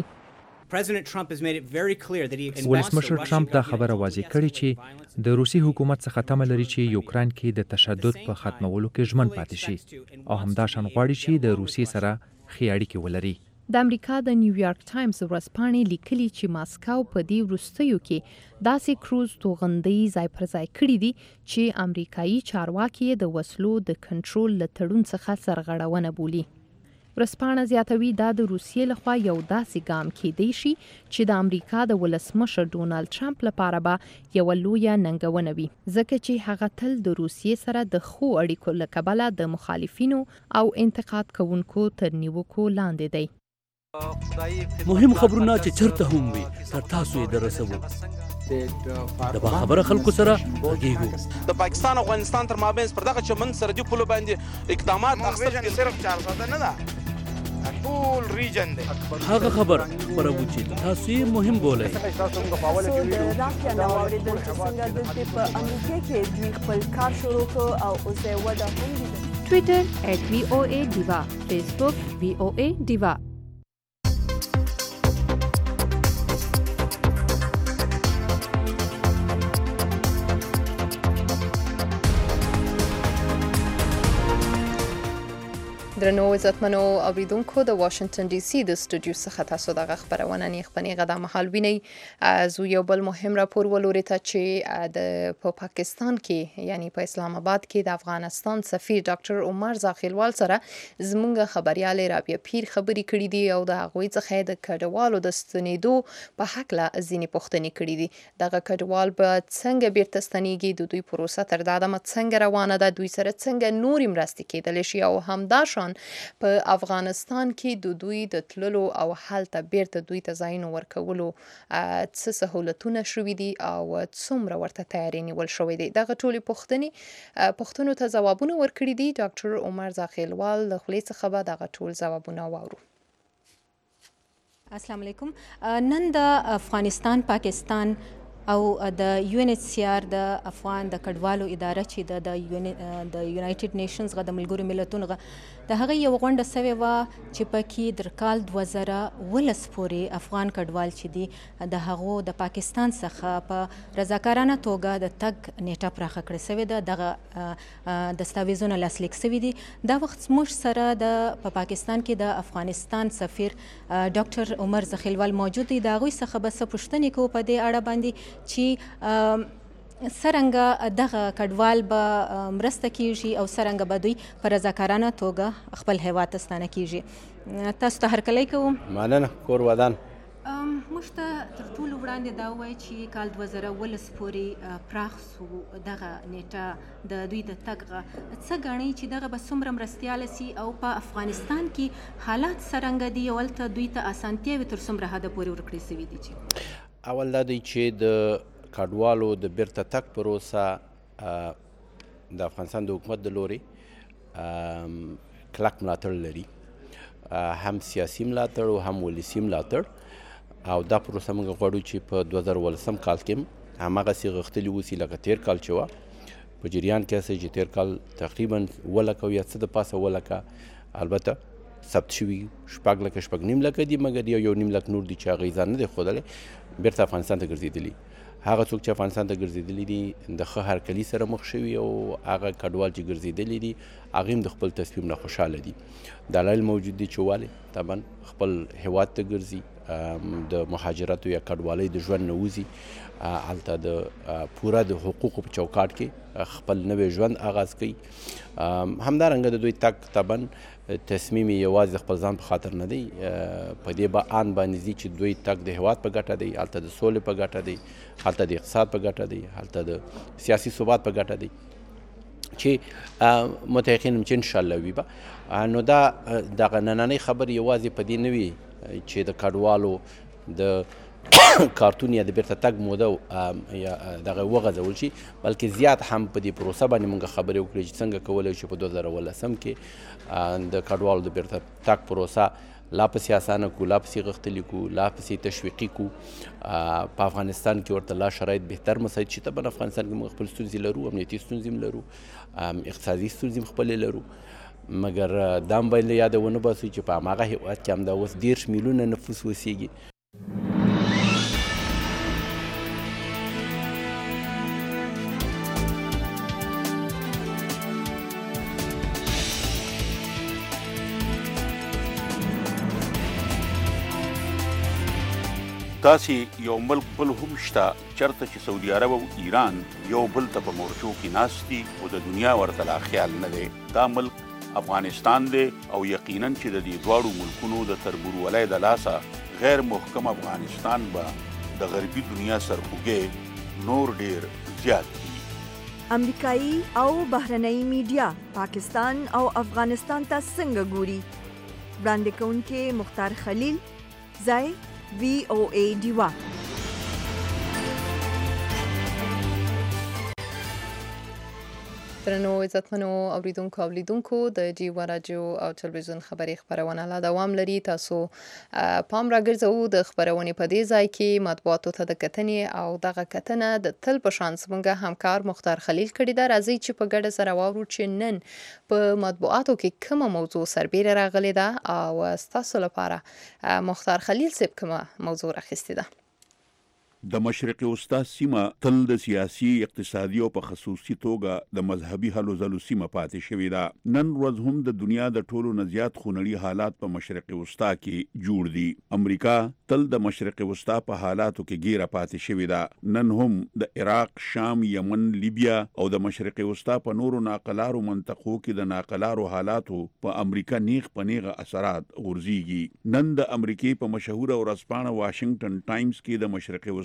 ولسمشر ټرمپ دا خبره واضح کړې چې د روسي حکومت څخه تمه لري چې یوکراین کې د تشدد په ختمولو کې ژمن پاتې شي، او همداشان غواړي چې د روسیې سره ښې اړیکې ولري. د امریکا د نیویارک ټایمز ورځپاڼې لیکلي چې ماسکو په دې وروستیو کې داسې کروز توغندۍ ځای پر ځای کړي دي چې امریکایي چارواکي د وسلو د کنټرول له تړون څخه سرغړونه بولي. ورځپاڼه زیاتوي دا د روسیې لخوا یو داسې ګام کیدی شي چې د امریکا د ولسمشر ډونالد ټرمپ لپاره به یوه لویه ننګونه وي، ځکه چې هغه تل د روسیې سره د ښو اړیکو له کبله د مخالفینو او انتقاد کوونکو تر نیوکو لاندې دی. مهم خبرونه چې چرته هم وي تر تاسو یې دررسوو. د باخبره خلکو سره غږیږو. د پاکستان او افغانستان تر مابین پر دغه چمن سرحدي پولو باندې اقدامات اخیستل صرف چار ساده نه ده، ټول ریجن دی. هغه خبر خبرو چې تاسو یې مهم بولئ. د راکیا نو اوریدل چې څنګه دلته په امریکا کې دوی خپل کار شروع کړ او اوس یې وده هم دي. ټویټر ایټ وی او ای ډیوا، فیسبوک وی او ای ډیوا. درنو عزتمنو اوریدونکو د واشنگټن ډي سي د سټوډیو څخه تاسو دغه خبرونه نه خپنی غدا محل ویني. از یو بل مهم راپور ولوري ته چې د په پاکستان کې یعنی په اسلام آباد کې د افغانستان سفیر ډاکټر عمر زاخیلوال سره زمونږ خبريال رابعه پیر خبري کړې دي او د هغوی څخه د کډوالو د ستنېدو په حق لا ځینې پوښتنې کړې دي. دغه کډوال به څنګه بیرته ستنېږي، د دوی پروسه تر دا دمه څنګه روانه ده، دوی سره څنګه نورې مرستې کېدلی شي او همداشان طالبان په افغانستان کې د دوی د تللو او هلته بیرته دوی ته ځایونه ورکولو څه سهولتونه شوي دي او څومره ورته تیاری نیول شوی دی. دغه ټولې پوښتنې پوښتنو ته ځوابونه ورکړي دي. ډاکټر عمر زاخیلوال له خولې څخه به دغه ټول ځوابونه واورو. السلام علیکم. نن د افغانستان، پاکستان او د یو ان ایچ سی آر د افغان د کډوالو اداره چې د د یونایټډ نیشنز غ د ملګرو ملتونو غ د هغه یو غونډه سوې وه چې پکې در کال دوه زره ولس پورې افغان کډوال چې دي د هغو د پاکستان څخه په رضاکارانه توګه د تګ نیټه پراخه کړې سوې ده. دغه دستاویزونه لاسلیک سوي دي. دا وخت موږ سره د په پاکستان کې د افغانستان سفیر ډاکټر عمر زاخیلوال موجود دي. د هغوی څخه به څه پوښتنې کوو په دې اړه باندې چې څرنګه دغه کډوال به مرسته کیږي او څرنګه به دوی په رضاکارانه توګه خپل هیواد ته ستانه کیږي. تاسو ته هرکلی کوم. مننه. کور ودان. موږ ته تر ټولو وړاندې دا ووایي چې کال دوه زره ولس پورې پراخ سو دغه نیټه د دوی د تګ څه ګڼئ چې دغه به څومره مرستیاله سي او په افغانستان کې حالات څرنګه دي او هلته دوی ته اسانتیاوې تر څومره حده پورې ورکړې سوي دي؟ چې اول دا دی چې د کډوالو د بیرته تګ پروسه د افغانستان د حکومت د لوري کلک ملاتړ لري، هم سیاسي ملاتړ او هم ولسي ملاتړ. او دا پروسه موږ غواړو چې په دوه زره ولسم کال کې هماغسې غښتلي اوسي لکه تېر کال چې وه. په جریان کې هسې چې تېر کال تقریبا اووه لکه یا څه د پاسه اووه لکه البته ثبت شوي شپږ لکه شپږ نیم لکه دي، مګر یو یو نیم لک نور دي چې هغوی ځان نه دی ښودلی بیرته افغانستان ته ګرځېدلي. هغه څوک چې افغانستان ته ګرځېدلي دي د ښه هرکلي سره مخ شوي او هغه کډوال چې ګرځېدلي دي هغوی هم د خپل تصمیم نه خوشحاله دي. دلایل موجود دي چې ولې طبعا خپل هیواد ته ګرځي، د مهاجرتو یا کډوالۍ د ژوند نه وځي، هلته د پوره د حقوقو په چوکاټ کې خپل نوی ژوند آغاز کوي. همدارنګه د دوی تګ طبعا تصمیم یوازې د خپل ځان په خاطر نه دی، په دې به آن باندې ځي چې دوی تګ د هیواد په ګټه دی، هلته د سولې په ګټه دی، هلته د اقتصاد په ګټه دی، هلته د سیاسي ثبات په ګټه دی چې متحقین هم چې انشاءالله وي به. نو دا دغه نننۍ خبر یوازې په دې نه وي چې د کډوالو د کارتون یا د بیرته تګ موده یا دغه وغځول شي، بلکې زیات هم په دې پروسه باندې موږ خبرې وکړې چې څنګه کولی شو په دوه زره ولسم کې د کډوالو د بیرته تګ پروسه لا پسې اسانه کړو، لا پسې غښتلي کړو، لا پسې تشویقي کړو. په افغانستان کې ورته لا شرایط بهتر مساعد شي. طبعا افغانستان کې موږ خپل ستونزې لرو، امنیتي ستونزې هم لرو، اقتصادي ستونزې هم خپلې لرو، مګر دا هم باید له یاده ونه باسو چې په هماغه هېواد کې همدا اوس دېرش میلیونه نفوس اوسېږي. داسې یو ملک بل هم شته چېرته چې سعودي عرب او ایران یو بل ته په مورچو کې ناست دي او د دنیا ورته لا خیال نه دی. دا ملک افغانستان دی او یقینا چې د دې دواړو ملکونو د تربورولۍ د لاسه غیر محکم افغانستان به د غربي دنیا سرخوږی نور ډیر زیات دي. امریکایي او بهرنۍ میډیا پاکستان او افغانستان ته څنګه ګوري؟ وړاندې کوونکې مختار خلیل، ځای وی او ای ډیوا. درنو عزتمنو اوریدونکو او لیدونکو د ډیوا راډیو او تلویزیون خبري خبرونه لا دوام لري. تاسو پام راګرځوو د خبرونې په دې ځای کې مطبوعاتو ته د کتنې او دغه کتنه د تل په شان زموږ همکار مختار خلیل کړې ده. راځئ چې په ګډه سره واورو چې نن په مطبوعاتو کې کومه موضوع سربیره راغلې ده او ستاسو لپاره مختار خلیل صاحب کومه موضوع راخیستې ده. د مشرق وسطی سیمه تل د سیاسي، اقتصادي او په خصوصي توګه د مذهبي هلو ځلو سیمه پاتې شوې ده. نن ورځ هم د دنیا د ټولو نه زیات خونړي حالات په مشرق وسطی کې جوړ دي. امریکا تل د مشرق وسطی په حالاتو کې ګیره پاتې شوې ده. نن هم د عراق، شام، یمن، لیبیا او د مشرق وسطی په نورو ناقلارو منطقو کې د ناقلارو حالاتو په امریکا نیغ په نیغه اثرات غورځېږي. نن د امریکې په مشهوره ورځپاڼه واشنگټن ټایمز کې د مشرق وسطی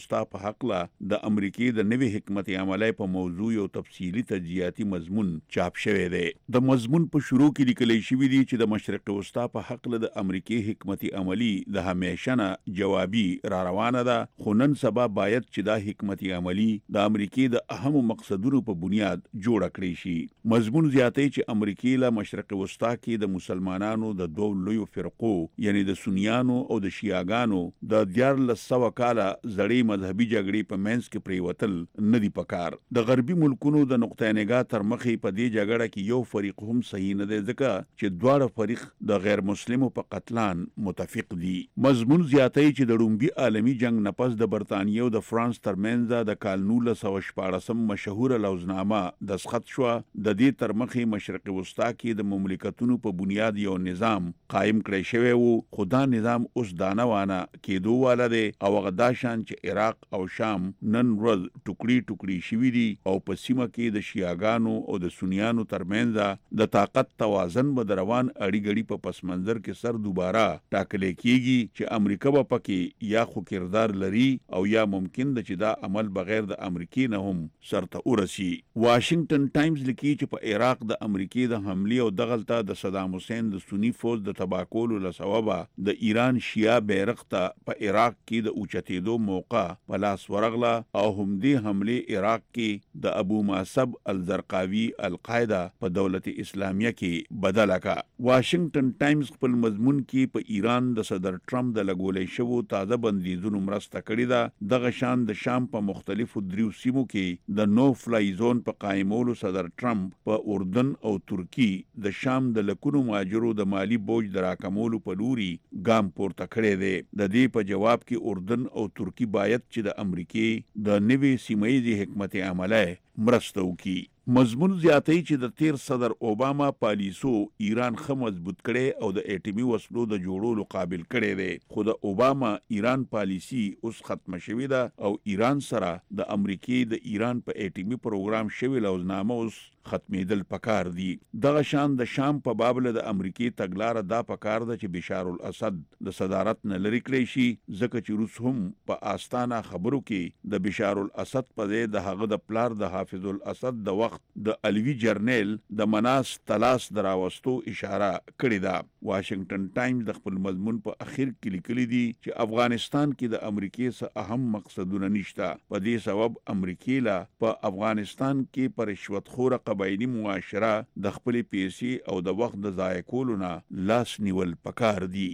وسطا په حق لا د امریکای د نوي حکمت عملی په موضوع یو تفصیلی تجزیاتی مضمون چاپ شوی دی. د مضمون په شروع کې لیکل شوی دی چې د مشرق وسطا په حق له د امریکای حکمت عملی د همیشه نه جوابي را روانه ده، خو نن سبا باید چې دا حکمت عملی د امریکای د اهمو مقصدونو په بنیاد جوړ کړی شي. مضمون زیاتوي چې امریکای له مشرق وسطا کې د مسلمانانو د دوه لویو فرقو یعنی د سنیانو او د شیعاګانو د دیارلس سوه کاله زړې مذهبي جګړې په منځ کې پریوتل نه دی پکار. د غربي ملکونو د نقطه نگاه تر مخې په دې جګړه کې یو فریق هم صحیح نه دی، ځکه چې دواړه فریق د غیر مسلمو په قتلان متفق دي. مضمون زیاتوي چې د لومړي عالمي جنگ نه پس د برتانیې او د فرانس ترمنځ د کال نولس سوه شپاړسم مشهوره لوزنامه دستخط شوه. د دې تر مخې مشرق وسطا کې د مملکتونو په بنیاد یو نظام قایم کړی شوی و، خو دا نظام اوس دانه وانه کېدو والا دی او هغه دا شان چې عراق او شام نن ورځ ټوکړي ټوکړي شوي دي او په سیمه کې د شیعاګانو او د سنیانو ترمنځ د طاقت توازن به د روان اړیګړي په پس منظر کې سر دوباره ټاکل کېږي چې امریکا به پکې یا خو کردار لري او یا ممکن ده چې دا عمل بغیر د امریکای نه هم سرته ورسي. واشنگټن ټایمز لیکي چې په عراق د امریکای د حملې او دغلطه د صدام حسین د سنی فوج د تباه کولو له سببه د ایران شیعه بیرغ ته په عراق کې د اوچتېدو موقع په لاس ورغله او همدې حملې عراق کې د ابو معصب الزرقاوي القاعده په دولت اسلامیه کې بدله کا. واشنگټن ټایمز خپل مضمون کې په ایران د صدر ټرمپ د لګولې شوو تازه بندیزونو مرسته کړې ده. دغه شان د شام په مختلفو دریو سیمو کې د نو فلای زون په قائمولو صدر ټرمپ په اردن او ترکی د شام د لکونو مهاجرو د مالی بوج د راکمولو په لوري ګام پورته کړی دی. د دې په جواب کې اردن او ترکی باید چې د امریکای د نوي سیمه ییزې حکمت عملی مرسته وکړي. مضمون زیاتوي چې د تیر صدر اوباما پالیسو ایران ښه مضبوط کړي او د اټومي وسلو د جوړولو قابل کړي دی، خو د اوباما ایران پالیسی اوس ختمه شوې ده او ایران سره د امریکای د ایران په اټومي پروګرام شوی لوزنامه اوس ختمېدل پکار دي. دغه شان د شام په باب له د امریکای تګلاره دا پکار ده چې بشار الاسد د صدارت نه لري کړی شي، ځکه چې روس هم په آستانه خبرو کې د بشار الاسد په ځای د هغه د پلار د حافظ الاسد د وخت د الوی جرنیل د مناس تلاس دراوستو اشاره کړې ده. واشنگټن ټایمز د خپل مضمون په اخر کې لیکلي دي چې افغانستان کې د امریکای څخه اهم مقصدونه نشته. په دې سبب امریکای لا په افغانستان کې پر رشوت خور قبایلی معاشره د خپل پیسې او د وخت د ضایع کولو نه لاس نیول پکار دي.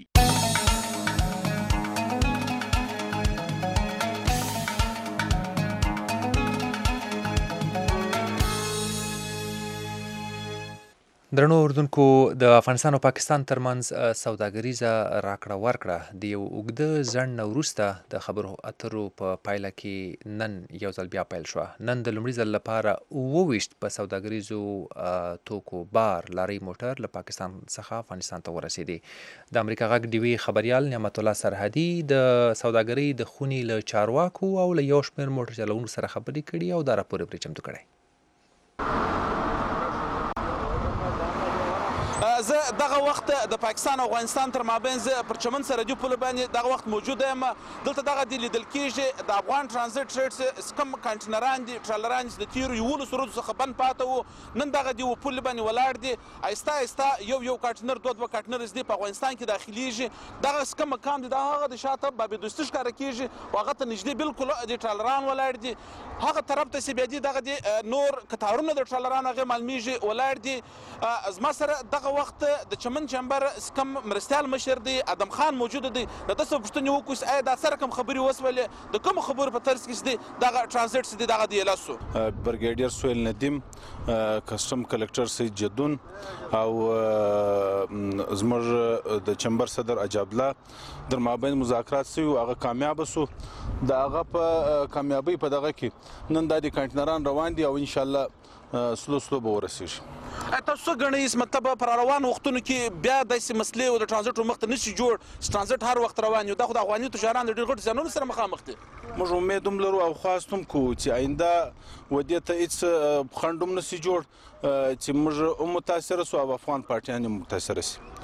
درنو اردوونکو، د افغانستان او پاکستان ترمنځ سوداګریزه راکړه ورکړه د یو اوږده ځنډ نه وروسته د خبرو اترو په پایله کې نن یو ځل بیا پیل شوه. نن د لومړي ځل لپاره اووه ویشت په سوداګریزو توکو بار لارۍ موټر له پاکستان څخه افغانستان ته ورسېدې. د امریکا غږ ډیوي خبریال نعمت الله سرحدي د سوداګرۍ د خونې له چارواکو او له یو شمېر موټر چلوونکو سره خبرې کړي او دا راپور یې پرې چمتو کړی. زه دغه وخت د پاکستان او افغانستان تر مابین زه پر چمن سرحدي پل باندې دغه وخت موجود یم. دلته دغه دي لیدل کېږي د افغان ټرانزیټ ټریډز کوم کنټینران دي ټرالران چې د تېرو یولسو ورځو څخه بند پاته وو، نن دغه دي پل باندې ولاړ دي. آهسته آهسته یو یو کنټینر دوه دوه کنټینر دي په افغانستان کې داخليږي. دغه کوم مقام دي دا هغه د شاته بابي دوستي ښکاره کېږي او هغه ته نږدې بالکل د ټرالران ولاړ دي. هغه طرف ته چې بیا دي دغه دي نور کتارونه د ټرالران هغه معلومیږي ولاړ دي. زما سره دغه وخت د چمن چمبر کم مرستیال مشر دی ادم خان موجود دی. د تاسو پښتني وکوس اې دا سره کوم خبري وسولې د کوم خبرو په ترڅ کې دي دغه ټرانزیټ دي دغه دی لاسو برګیډیر سویل ندیم کسٹم کلکټر سید جدون او زمر د چمبر صدر عجاب الله در مابین مذاکرات سوي هغه کامیاب سو. د هغه په کامیابی په دغه کې نن د کنټینران روان دي او ان شاء الله سلو سلو به ورسیږي. تاسو غنئ مطلب پر روان وختونو کې بیا د مسلې او د ټرانزیټ وخت نشي جوړ ټرانزیټ هر وخت روان یو د افغاني تجاران د ډېر غټ ځانونو سره مخامخ دي. موږ امید هم لرو او خواستم کو چې آینده ودې ته هیڅ خنډوم نشي جوړ چې موږ هم متاثر سو او افغان پارټیان هم متاثر شي.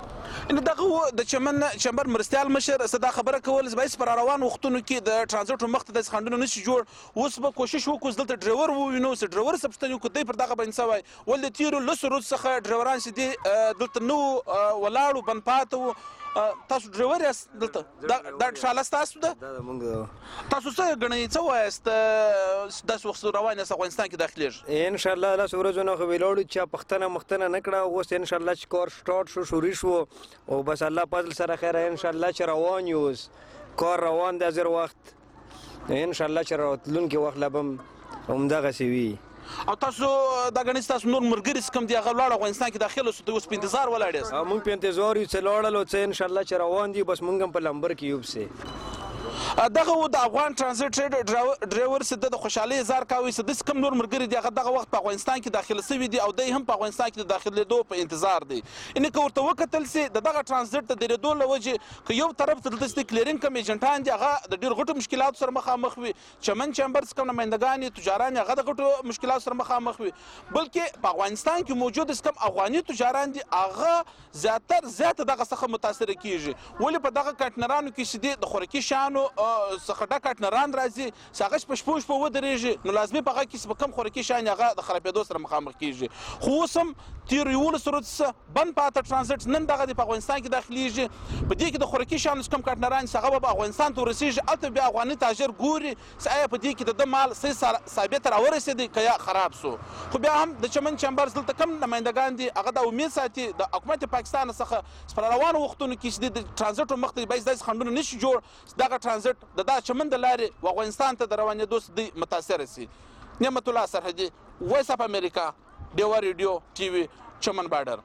ان دغه د چمن چمبر مرستيال مشر صدا خبره کول زبایس پر روان وختونو کې د ترانزیت مخ ته د خندونو نشي جوړ اوس به کوشش وکړو دلته ډرایور ووینو س ډرایور سبستنیو کو دی پر دغه باندې سوای ول د تیرو لس روز څخه ډرایوران سي دي دلته نو ولاړو بن پاتو تاسو ډرایور یاست دلته دا شاله تاسو ده تاسو څه غنئ څه وایست د وخت روان یاست افغانستان کې داخليږي ان شاء الله لا سورزونه خو ویلوړو چې پښتنه مختنه نکړه اوس ان شاء الله چې کور سٹارټ شو شوري شو او بس الله پازل سره خیر ان شاء الله چې روان یوز کار روان د زر وخت ان شاء الله چې راتلون کې وخت لبم همدغه سی وی او تاسو دا غنښت تاسو نور مرګري کوم دی هغه لاړ افغانستان کې داخله اوس اوس په انتظار ولاړ یاست مونږ په انتظار یو څه لاړل او څه ان شاء الله چې روان دي بس مونږ هم په لمبر کې یوب سي دغه د افغان ترانزیت ډرایور سده د خوشحالي اظهار کوي چې د کوم نور مرګري دی هغه دغه وخت په افغانستان کې داخله سوي دي او دای هم په افغانستان کې د داخله دو په انتظار دي ان که ورته وکتل سي دغه ترانزیت د ډیرو لوجه ک یو طرف ته د کلیرینګ کم ایجنټان دي هغه د ډیر غټو مشکلات سره مخامخ وي چمن چمبرز کوم نمائندگان تجاران هغه د غټو مشکلات سره مخامخ وي بلکې په افغانستان کې موجود کم افغاني تجاران دي هغه زیاتر زیات دغه څخه متاثر کیږي ولې په دغه کټنرانو کې چې د خورکی شانو څخه کټنران راځي ساغش په شپوش په ودرېږي نو لازمي په هغه کې په کم خورکی شان هغه د خرابېدو سره مخامخ کیږي خو اوسم تیر یول سره بن پاته ترانزیت نن دغه په افغانستان کې داخليږي په دې کې د خورکی شان کم کټنران څخه په افغانستان ته ورسیږي اته بیا افغاني تاجر ګوري سایه په دې کې د مال سې ثابت را ورسېدي کیا خراب سو خو بیا هم د چمن چمبرز دلته کم نمائندگان دي هغه د امید ساتي د حکومت پاکستان څخه پر روان وختونو کې چې د ترانزیت مخ ته بایز داس خندونه نشي جوړ دغه ترانزیت د دا چمن د لارې و افغانستان ته د روانېدو دی متاثر سي نعمت الله سرحدي وایس اف امریکا ډیوا ریډیو ټي وي چمن بارډر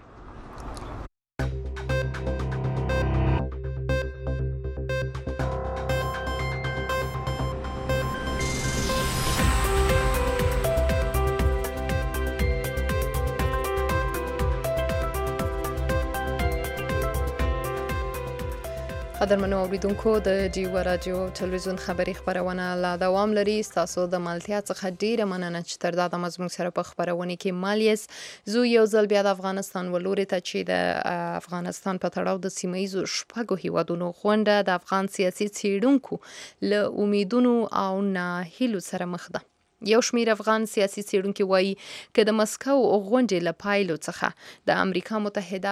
قدرمنو اوریدونکو د ډیوا رادیو ټلویزیون خبری خبرونه لا دوام لري تاسو د مالتیا څخه ډیره مننه چې تر دا د مضمون سره په خبرونه کې مالیس زو یو ځل بیا د افغانستان ولوري ته چې د افغانستان په تړاو د سیمایي شپږو هیوادونو غونډه د افغان سیاسي څېړونکو له امیدونو او ناهیلو سره مخ ده یو شمیر افغان سیاسي څېړونکي وایي چې د مسکو غونډې له پایلو څخه د امریکا متحده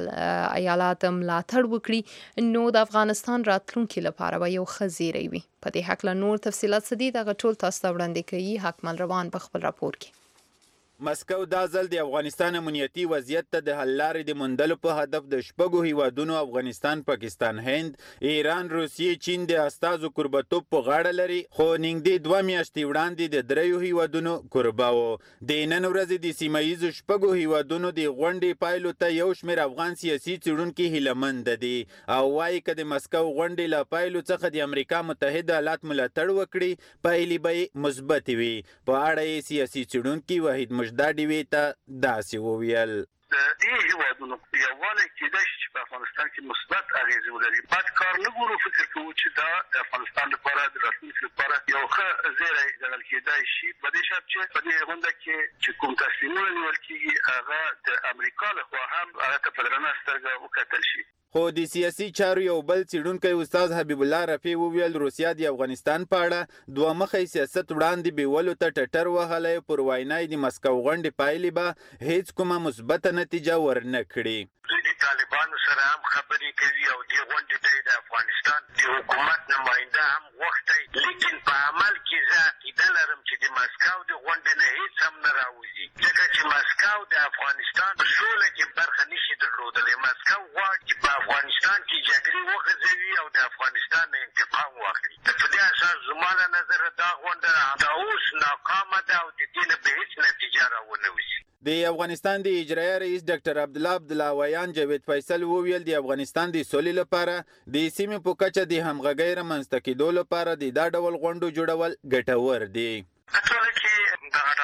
ایالات ملاتړ وکړي نو د افغانستان راتلونکي لپاره به یو ښه زیری وي په دې هکله نور تفصیلات څه دي دغه ټول تاسو ته وړاندې کوي حکمل روان په خپل راپور کې مسکو دا ځل د افغانستان امنیتي وضعیت ته د حل لارې د موندلو په هدف د شپږو هیوادونو افغانستان، پاکستان، هند، ایران، روسیې، چین د استازو کوربه‌توب په غاړه لري خو نږدې دوه میاشتې وړاندې د دریو هیوادونو کوربه و. د نن ورځې د سیمه ییزو شپږو هیوادونو د غونډې پایلو ته یو شمېر افغان سیاسي څېړونکي هیلهمند دي او وایي که د مسکو غونډې له پایلو څخه د امریکا متحده ایالات ملاتړ وکړي پایلې به مثبتې وي. په اړه یې سیاسي څېړونکي وحید دا ډیوی ته داسې وویل د دې هیوادونو یووالی کېدای شي چې په افغانستان کې مثبت اغېزې ولري. بد کار نه ګورو، فکر کوو چې دا د افغانستان لپاره د راتلونکي لپاره یو ښه زیری ګڼل کېدای شي په دې شرط چې په دې غونډه کې چې کوم تصمیمونه نیول کېږي هغه د امریکا لخوا هم هغه ته په درنه سترګه وکتل شي. خو د سیاسي چارو یو بل څېړونکی استاد حبیب الله رفیع وویل روسیا د افغانستان په اړه دوه مخی سیاست وړاندې بیولو ته ټټر وهلی، پر وینا یې د مسکو غونډې پایلې به هیڅ کومه مثبته نتیجه ورنه کړي. دوی د طالبانو سره هم خبرې کوي او دې غونډې ته د افغانستان د حکومت نماینده هم غوښتی، لیکن په عمل کې زه عقیده لرم چې د مسکو د غونډې نه هیڅ هم نه راوځي، ځکه چې مسکو د افغانستان په سوله کې برخه نشي درلودلی. مسکو غواړي چې په افغانستان کې جګړې وغځوي او د افغانستان نه انتقام واخلي. په دې اساس زما له نظره دا غونډه دا اوس ناکامه ده او د دې نه به هیڅ نتیجه راونه وځي. د افغانستان د اجرایه رئیس ډاکټر عبدالله عبداللهویان جاوید فیصل وویل د افغانستان د سولې لپاره د سیمې په کچه د همغږۍ رامنځته کېدو لپاره د دا ډول غونډو جوړول ګټور دي. ټوله کې دغه ډول غونډې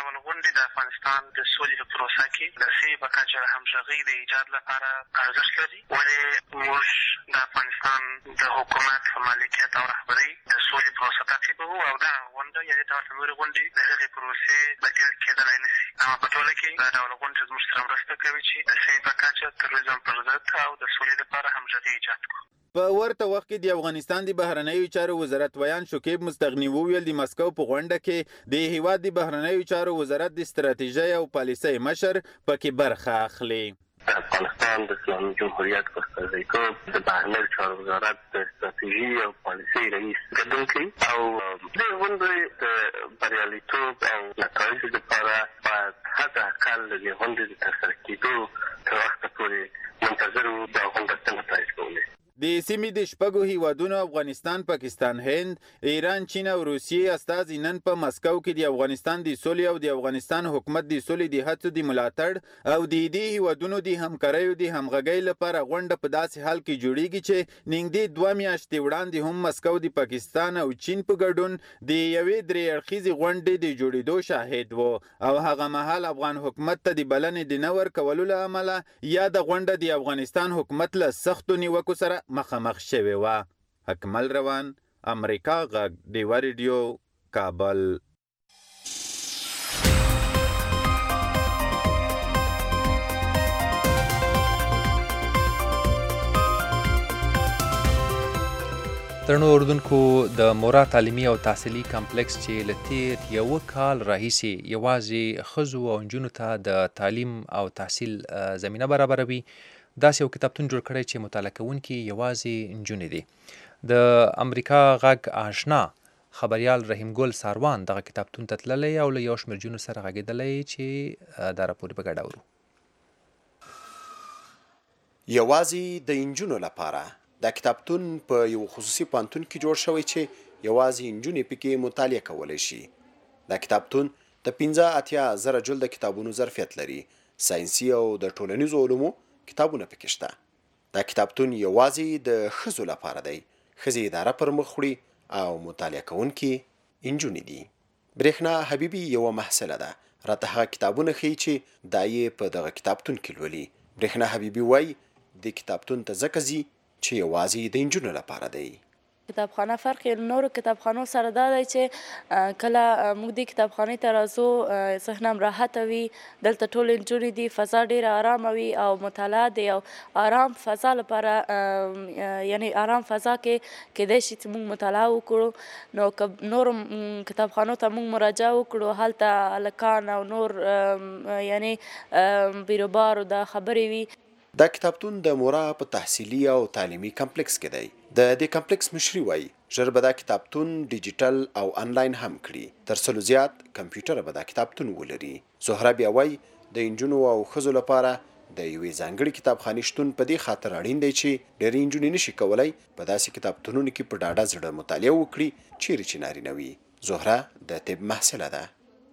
ولې د افغانستان د سولې په پروسه کې د سې په کچه د همغږۍ د ایجاد لپاره ارزښت لري. ولې موږ د افغانستان د حکومت په مالکیت او رهبرۍ د سولې پروسه تعقیبوو او دغه غونډه یعنې ته ورته نورې غونډې د هغې پروسې بدیل کېدلی نه شي. اما په ټوله کې دا ډول غونډې زموږ سره مرسته کوي چې د سې په کچه تروریزم پر ضد او د سولې لپاره همغږي ایجاد کړو. په ورته وخت کې د افغانستان د بهرنیو چارو وزارت ویان شکیب مستغني وویل د مسکو په غونډه کې د هیواد د بهرنیو چارو وزارت د ستراتیژۍ او پالیسۍ مشر پکې برخه اخلي. افغانستان د اسلامي جمهوریت په استازیتوب د بهرنیو چارو وزارت د ستراتیژي او پالیسۍ رئیس ګډون کوي او د غونډې د بریالیتوب او نتایجو لپاره باید حد اقل د غونډې د ترسره کېدو تر وخته پورې منتظر وو د غونډې څه نتایج کولی. د سیمې د شپږو هیوادونو افغانستان، پاکستان، هند، ایران، چین او روسیې استازي نن په مسکو کې د افغانستان د سولې او د افغانستان حکومت د سولې د هڅو د ملاتړ او د دې هیوادونو د همکاریو د همغږۍ لپاره غونډه په داسې حال کې جوړیږي چې نږدې دوه میاشتې وړاندې هم مسکو د پاکستان او چین په ګډون د یوې درې اړخیزې غونډې د جوړېدو شاهد و او هغه مهال افغان حکومت ته د بلنې د نه ورکولو له امله یا د غونډه د افغانستان حکومت له سختو نیوکو سره مخامخ شوی و. اکمل روان، امریکا غږ، ډیوه ریډیو، کابل. درنو اردوونکو، د مورا تعلیمي او تحصیلي کمپلیکس چې له تیر یوه کال راهیسې یوازې ښځو او نجونو ته د تعلیم او تحصیل زمینه برابروي، داسې یو کتابتون جوړ کړی چې مطالعه کوونکي یوازې نجونې دي. د امریکا غږ آشنا خبریال رحیم ګل ساروان دغه کتابتون ته تللی او له یو شمېر نجونو سره غږېدلی چې دا راپور په ګډه اورو. یوازې د نجونو لپاره دا کتابتون په یو خصوصي پوهنتون کې جوړ شوی چې یوازې نجونې پکې مطالعه کولی شي. دا کتابتون د پنځه اتیا زره جلده کتابونو ظرفیت لري. ساینسي او د ټولنیزو علومو کتابونه پکې شته. دا کتابتون یوازې د ښځو لپاره دی. ښځې اداره پر مخ وړي او مطالعه کوونکي نجونې دي. برېښنا حبیبي یوه محصله ده. راته هغه کتابونه ښیي چې دا یې په دغه کتابتون کې لولي. برېښنا حبیبي وایي د کتابتون ته ځکه ځي چې یوازې د نجونو لپاره دی. کتابخانه فرق یې نورو کتابخانو سره دا دی چې کله موږ دې کتابخانې ته راځو ذهن هم راحته وي. دلته ټولې نجونې دي، فضا ډېره ارامه وي او مطالعه د یو ارام فضا لپاره یعنی ارام فضا کې کیدای شي چې موږ مطالعه وکړو. نو که نورو کتابخانو ته موږ مراجعه وکړو هلته هلکان او نور یعنی بیروبارو دا خبرې وي. دا کتابتون د مورا په تحصیلي او تعلیمي کمپلیکس کې دی. د دې کمپلیکس مشري وایي ژر به دا کتابتون ډیجیټل او آنلاین هم کړي. تر سلو زیات کمپیوټر به دا کتابتون ولري. زهره بیا وایي د نجونو او ښځو لپاره د یوې ځانګړې کتابخانې شتون په دې خاطر اړین دی چې ډېرې نجونې نشي کولی په داسې کتابتونونو کې په ډاډه زړه مطالعه وکړي چیرې چې نارینه وي. زهره د طب محصله ده.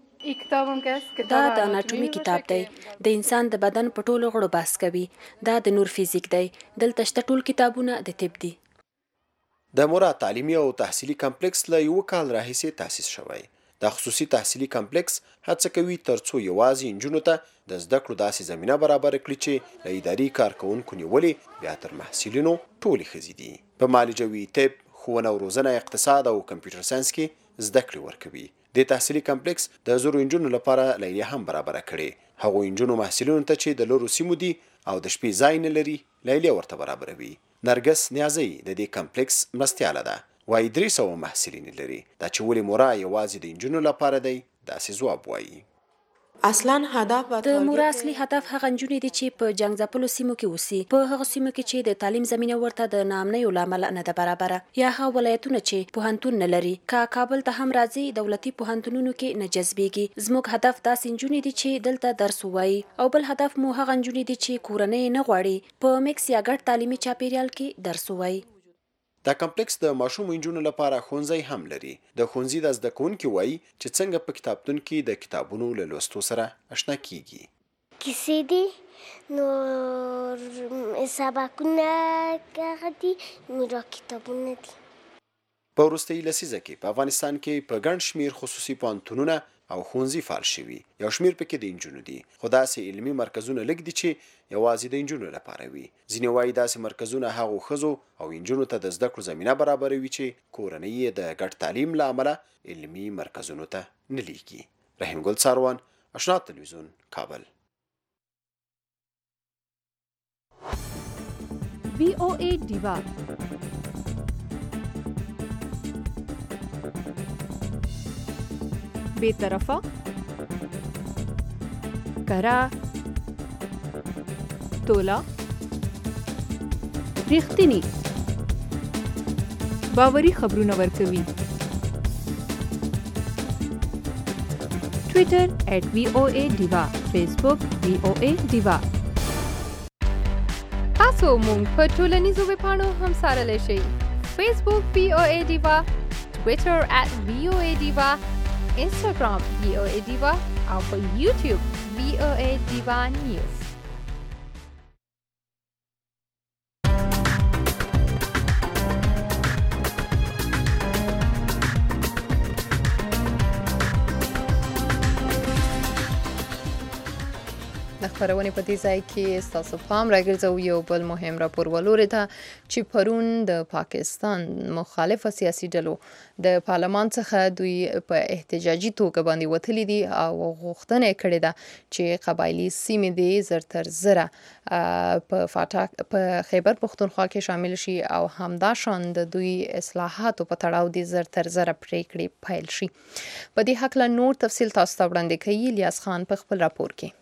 دا د اناټومي کتاب دی. د انسان د بدن په ټولو غړو بحث کوي. دا د نور فزیک دی. دلته شته ټول کتابونه د طب دي. د مورا تعلیمي او تحصیلي کمپلیکس له یو کال راهیسې تاسیس شوی. دا خصوصي تحصیلي کمپلیکس هڅه کوي ترڅو یوازې نجونو ته د زده کړو داسې زمینه برابر کړي چې له اداري کارکوونکو نیولې بیا تر محصلینو ټولې ښځې دي. په معالجوي طب، ښوونه او روزنه، اقتصاد او کمپیوټر ساینس کې زده کړې ورکوي. د تحصیلي کمپلیکس د زرو نجونو لپاره لیلیه هم برابره کړې. هغو نجونو محصلینو ته چې د لرو سیمو دي او د شپې ځای نه لري لیلیه ورته برابروي. نرګس نیازی د دې کمپلیکس مرستیاله ده. وایي درې سوه محصلین لري. دا چې ولې مورا یوازې د نجونو لپاره دی داسې ځواب وایي. اصلا هدف د مورا اصلي هدف هغه نجونې دي چې په جنګ ځپلو سیمو کې اوسي، په هغه سیمو کې چې د تعلیم زمینه ورته د ناامنیو له امله نه ده برابره، یا هغه ولایتونه چې پوهنتون نه لري. که کابل ته هم راځي دولتي پوهنتونونو کې نه جذبېږي. زموږ هدف داسې نجونې دي چې دلته درس ووایي، او بل هدف مو هغه نجونې دي چې کورنۍ نه غواړي په میکس یا ګډ تعلیمي چاپیریال کې درس ووایي. دا کمپلیکس د ماشوم نجونو لپاره ښوونځی هم لري. د ښوونځي د زده کوونکي وایي چې څنګه په کتابتون کې د کتابونو له لوستو سره اشنا کیږي. کیسې دي، نور سبقونه هغه دي، نور کتابونه دي. په وروستۍ لسیزه کې په افغانستان کې په ګڼ شمېر خصوصي پوهنتونونه او ښوونځي فعال شوي، یو شمېر پکې د نجونو دي، خو داسې علمي مرکزونه لږ دي چې یوازې د نجونو لپاره وي. ځینې وایي داسې مرکزونه هغو ښځو او نجونو ته د زده کړو زمینه برابروي چې کورنۍ یې د ګډ تعلیم له امله علمي مرکزونو ته نه لیږي. رحیم ګل څاروان، اشنا تلویزیون، کابل. وی او ای دیوا بے طرفه کرا تولا ریښتینی باوري خبرونه ورکوي. ټویټر ایٹ وی او ای دیوا، فیسبوک وی او ای دیوا. تاسو مونږ په ټولنیزو ویبپاڼو هم څارلی شئ. فیسبوک وی او ای دیوا، ټویټر ایٹ وی او ای دیوا، انسټاګرام وی او ای دیوا او په یوټیوب وی او ای دیوا نیوز. د خبرونې په دې ځای کې ستاسو پام راګرځو یو بل مهم راپور ولورې ته چې پرون د پاکستان مخالفه سیاسي ډلو د پارلمان څخه دوی په احتجاجي توګه باندې وتلي دي او غوښتنه یې کړې ده چې قبایلي سیمې دې زر تر زره په فاټا په خیبر پښتونخوا کې شامل شي او همداشان د دوی اصلاحاتو په تړاو دي زر تر زره پریکړې پیل شي. په دې هکله نور تفصیل تاسو ته وړاندې کوي الیاس خان په خپل راپور کې.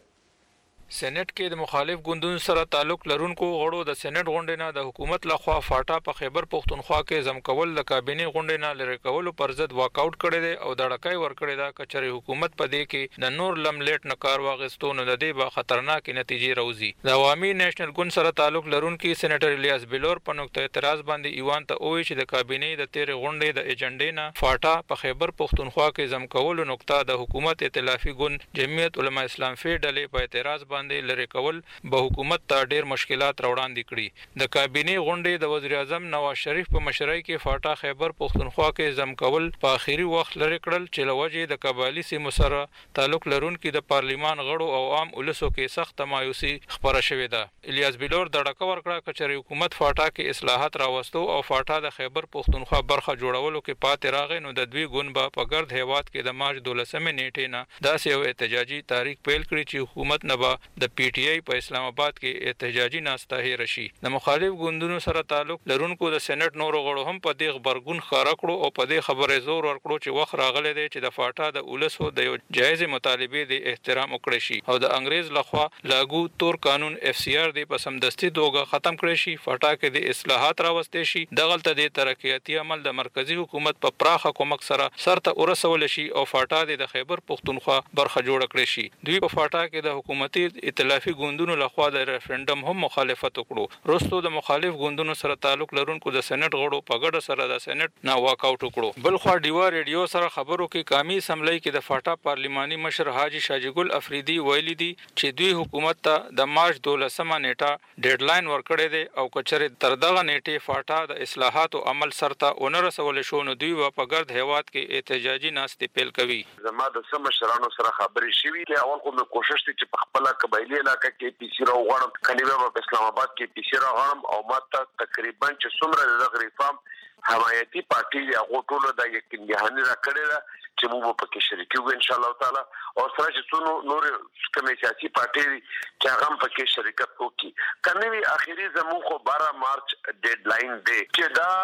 سېنات کې د مخالف ګوندونو سره تعلق لرونکو غړو د سېنات غونډې نه د حکومت لخوا فاټا په خیبر پښتونخوا کې زم کول د کابینې غونډې نه لری کولو پر ضد واک آوټ کړی دی او د ډکای ور کړی دا کچري حکومت په دې کې د نور لملیټ نه کار واغستو نو د دې به خطرناک نتیجې راوځي. د عوامي نېشنل ګوند سره تعلق لرونکو سېنیټر الیاس بلور په نقطه اعتراض باندې ایوان ته وایي چې د کابینې د تیر غونډې د ایجنډې نه فاټا په خیبر پښتونخوا کې زم کول نقطه د حکومت ائتلافي ګوند جمعیت علما اسلام فی ډلې په اعتراض باندې لری کول به حکومت ته ډیر مشکلات راوړاندې کړي. د کابینې غونډې د وزیر اعظم نواز شریف په مشرۍ کې فاټا خیبر پښتونخوا کې زم کول په اخیری وخت لري کړل چې لوجه د قبایلی سیمو سره تعلق لرونکو د پارلیمان غړو او عام ولسو کې سخت مایوسي خبره شوې ده. الیاس بلور د ډکه ورکړه کچري حکومت فاټا کې اصلاحات راوستو او فاټا د خیبر پښتونخوا برخه جوړولو کې پاتې راغی نو د دوی ګوند به په ګرد هیواد کې د مارچ دولسمې نیټې نه داسې یو احتجاجي تاریخ پیل کړی چې حکومت نه به د پی ټی آی په اسلام آباد کې احتجاجي ناسته هیر شي. د مخالف ګوندونو سره تعلق لرونکو د سېنات نورو غړو هم په دې خبرګون ښکارا کړو او په دې خبره زور ورکړو چې وخت راغلی دی چې د فاټا د ولسو د یو جایز مطالبه د احترام وکړي شي او د انګريز لخوا لاګو تور قانون اف سی آر د په سمدستي توګه ختم کړي شي. فاټا کې د اصلاحات راوستي شي. دغلته د ترقیاتي عمل د مرکزی حکومت په پراخه کومک سره سرته ورسول شي او فاټا د خیبر پښتونخوا برخه جوړ کړي شي. دوی په فاټا کې د حکومتي ائتلافي ګوندونو لخوا د ریفرندم هم مخالفت وکړو. وروسته د مخالف ګوندونو سره تعلق لرونکو د سېنات غړو په ګډه سره د سېنات نه واک آوټ وکړو. بل خو ډیوا ریډیو سره خبرو کې قومي اسمبلی کې د فاټا پارلیماني مشر حاجی شاجی ګل افریدي ویلي دي چې دوی حکومت ته د مارچ دولسمه نیټه ډیډلاین ورکړی دی او کچره تر دغه نیټه فاټا د اصلاحاتو عمل سرته ونه رسول شو نو دوی په ګرد هیواد کې احتجاجي ناستې پیل کوي. زما د سم مشرانو سره خبرې شوې چې اول کوم کوشش دي چې په خپل قبایلی علاقې کې پی سی راوغړم کنيوه په اسلام آباد کې پی سی راغړم او ماته تقریبا چې څومره د غریفام حمایتي پارټي هغه ټول د یقین دهاني را کړی دا چې موږ په کې شریک یو ان شاء الله تعالی او سره چې څونو نور کومې سیاسي پارټي چې هغه په کې شریکت وکړي. کنيوي اخیری زمو خو بارہ مارچ ډیډلاین دی چې دا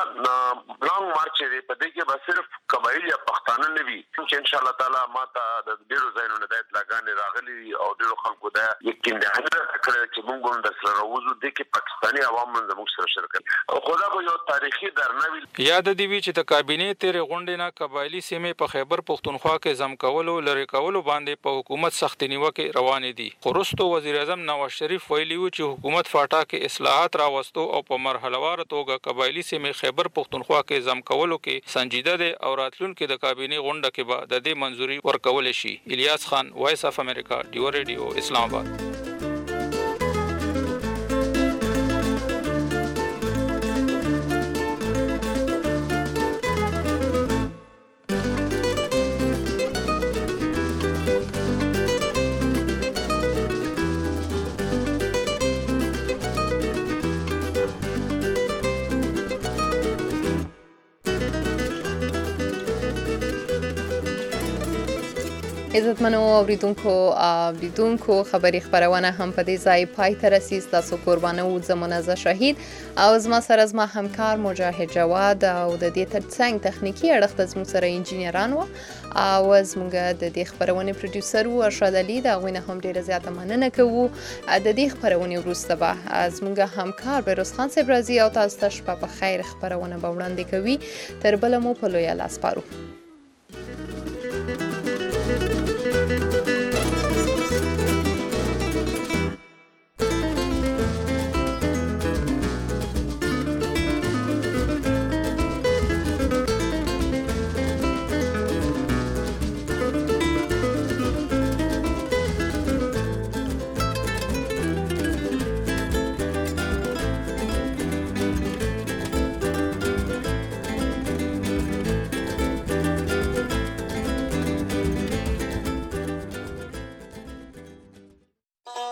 لانګ مارچ دی په دې کې به صرف قبایل یا پښتانه نه وي چې ان شاء الله تعالی ماته د ډیرو ځایونو نه دایت لاګانې راغلي او ډیرو خلکو دا یقین دهاني کړی چې موږ هم د سره راوځو د کې پاکستاني عوام من زموږ سره شرکت او خدا به یو تاریخي درنوي. یاد دی وی چې د کابینې تیر غونډې نه قبایلی سیمې په خیبر پښتونخوا کې زم کولو لری کولو باندې په حکومت سخت نیوکه روانې دي. خورستو وزیر اعظم نواز شریف ویلي و چې حکومت فاټا کې اصلاحات راوستو او په مرحله وار توګه قبایلی سیمې خیبر پښتونخوا کې زم کولو کې سنجیده دي او راتلونکو د کابینې غونډه کې به د دې منځوري ورکول شي. الیاس خان، وایس اف امریکا، ډیو ریډیو، اسلام آباد. عزتمنو اوریدونکو اوریدونکو خبري خبرونه هم په دې ځای پای ته رسید. تاسو قربانه و زمونږ شهید او زما سره زما همکار مجاهد جواد او د دې ترڅنګ تخنیکی اړخ ته زموږ سره انجینران و او زموږ د دې خبرونه پروډوسر و ارشاد علي. دا غوینه هم ډیره زیاته مننه کوو. د دې خبرونه وروسته به زموږ همکار بیروز خان صاحب راځي او تاسو ته شپه په خیر خبرونه به وړاندې کوي. تر بل مو په لوی لاس سپارو.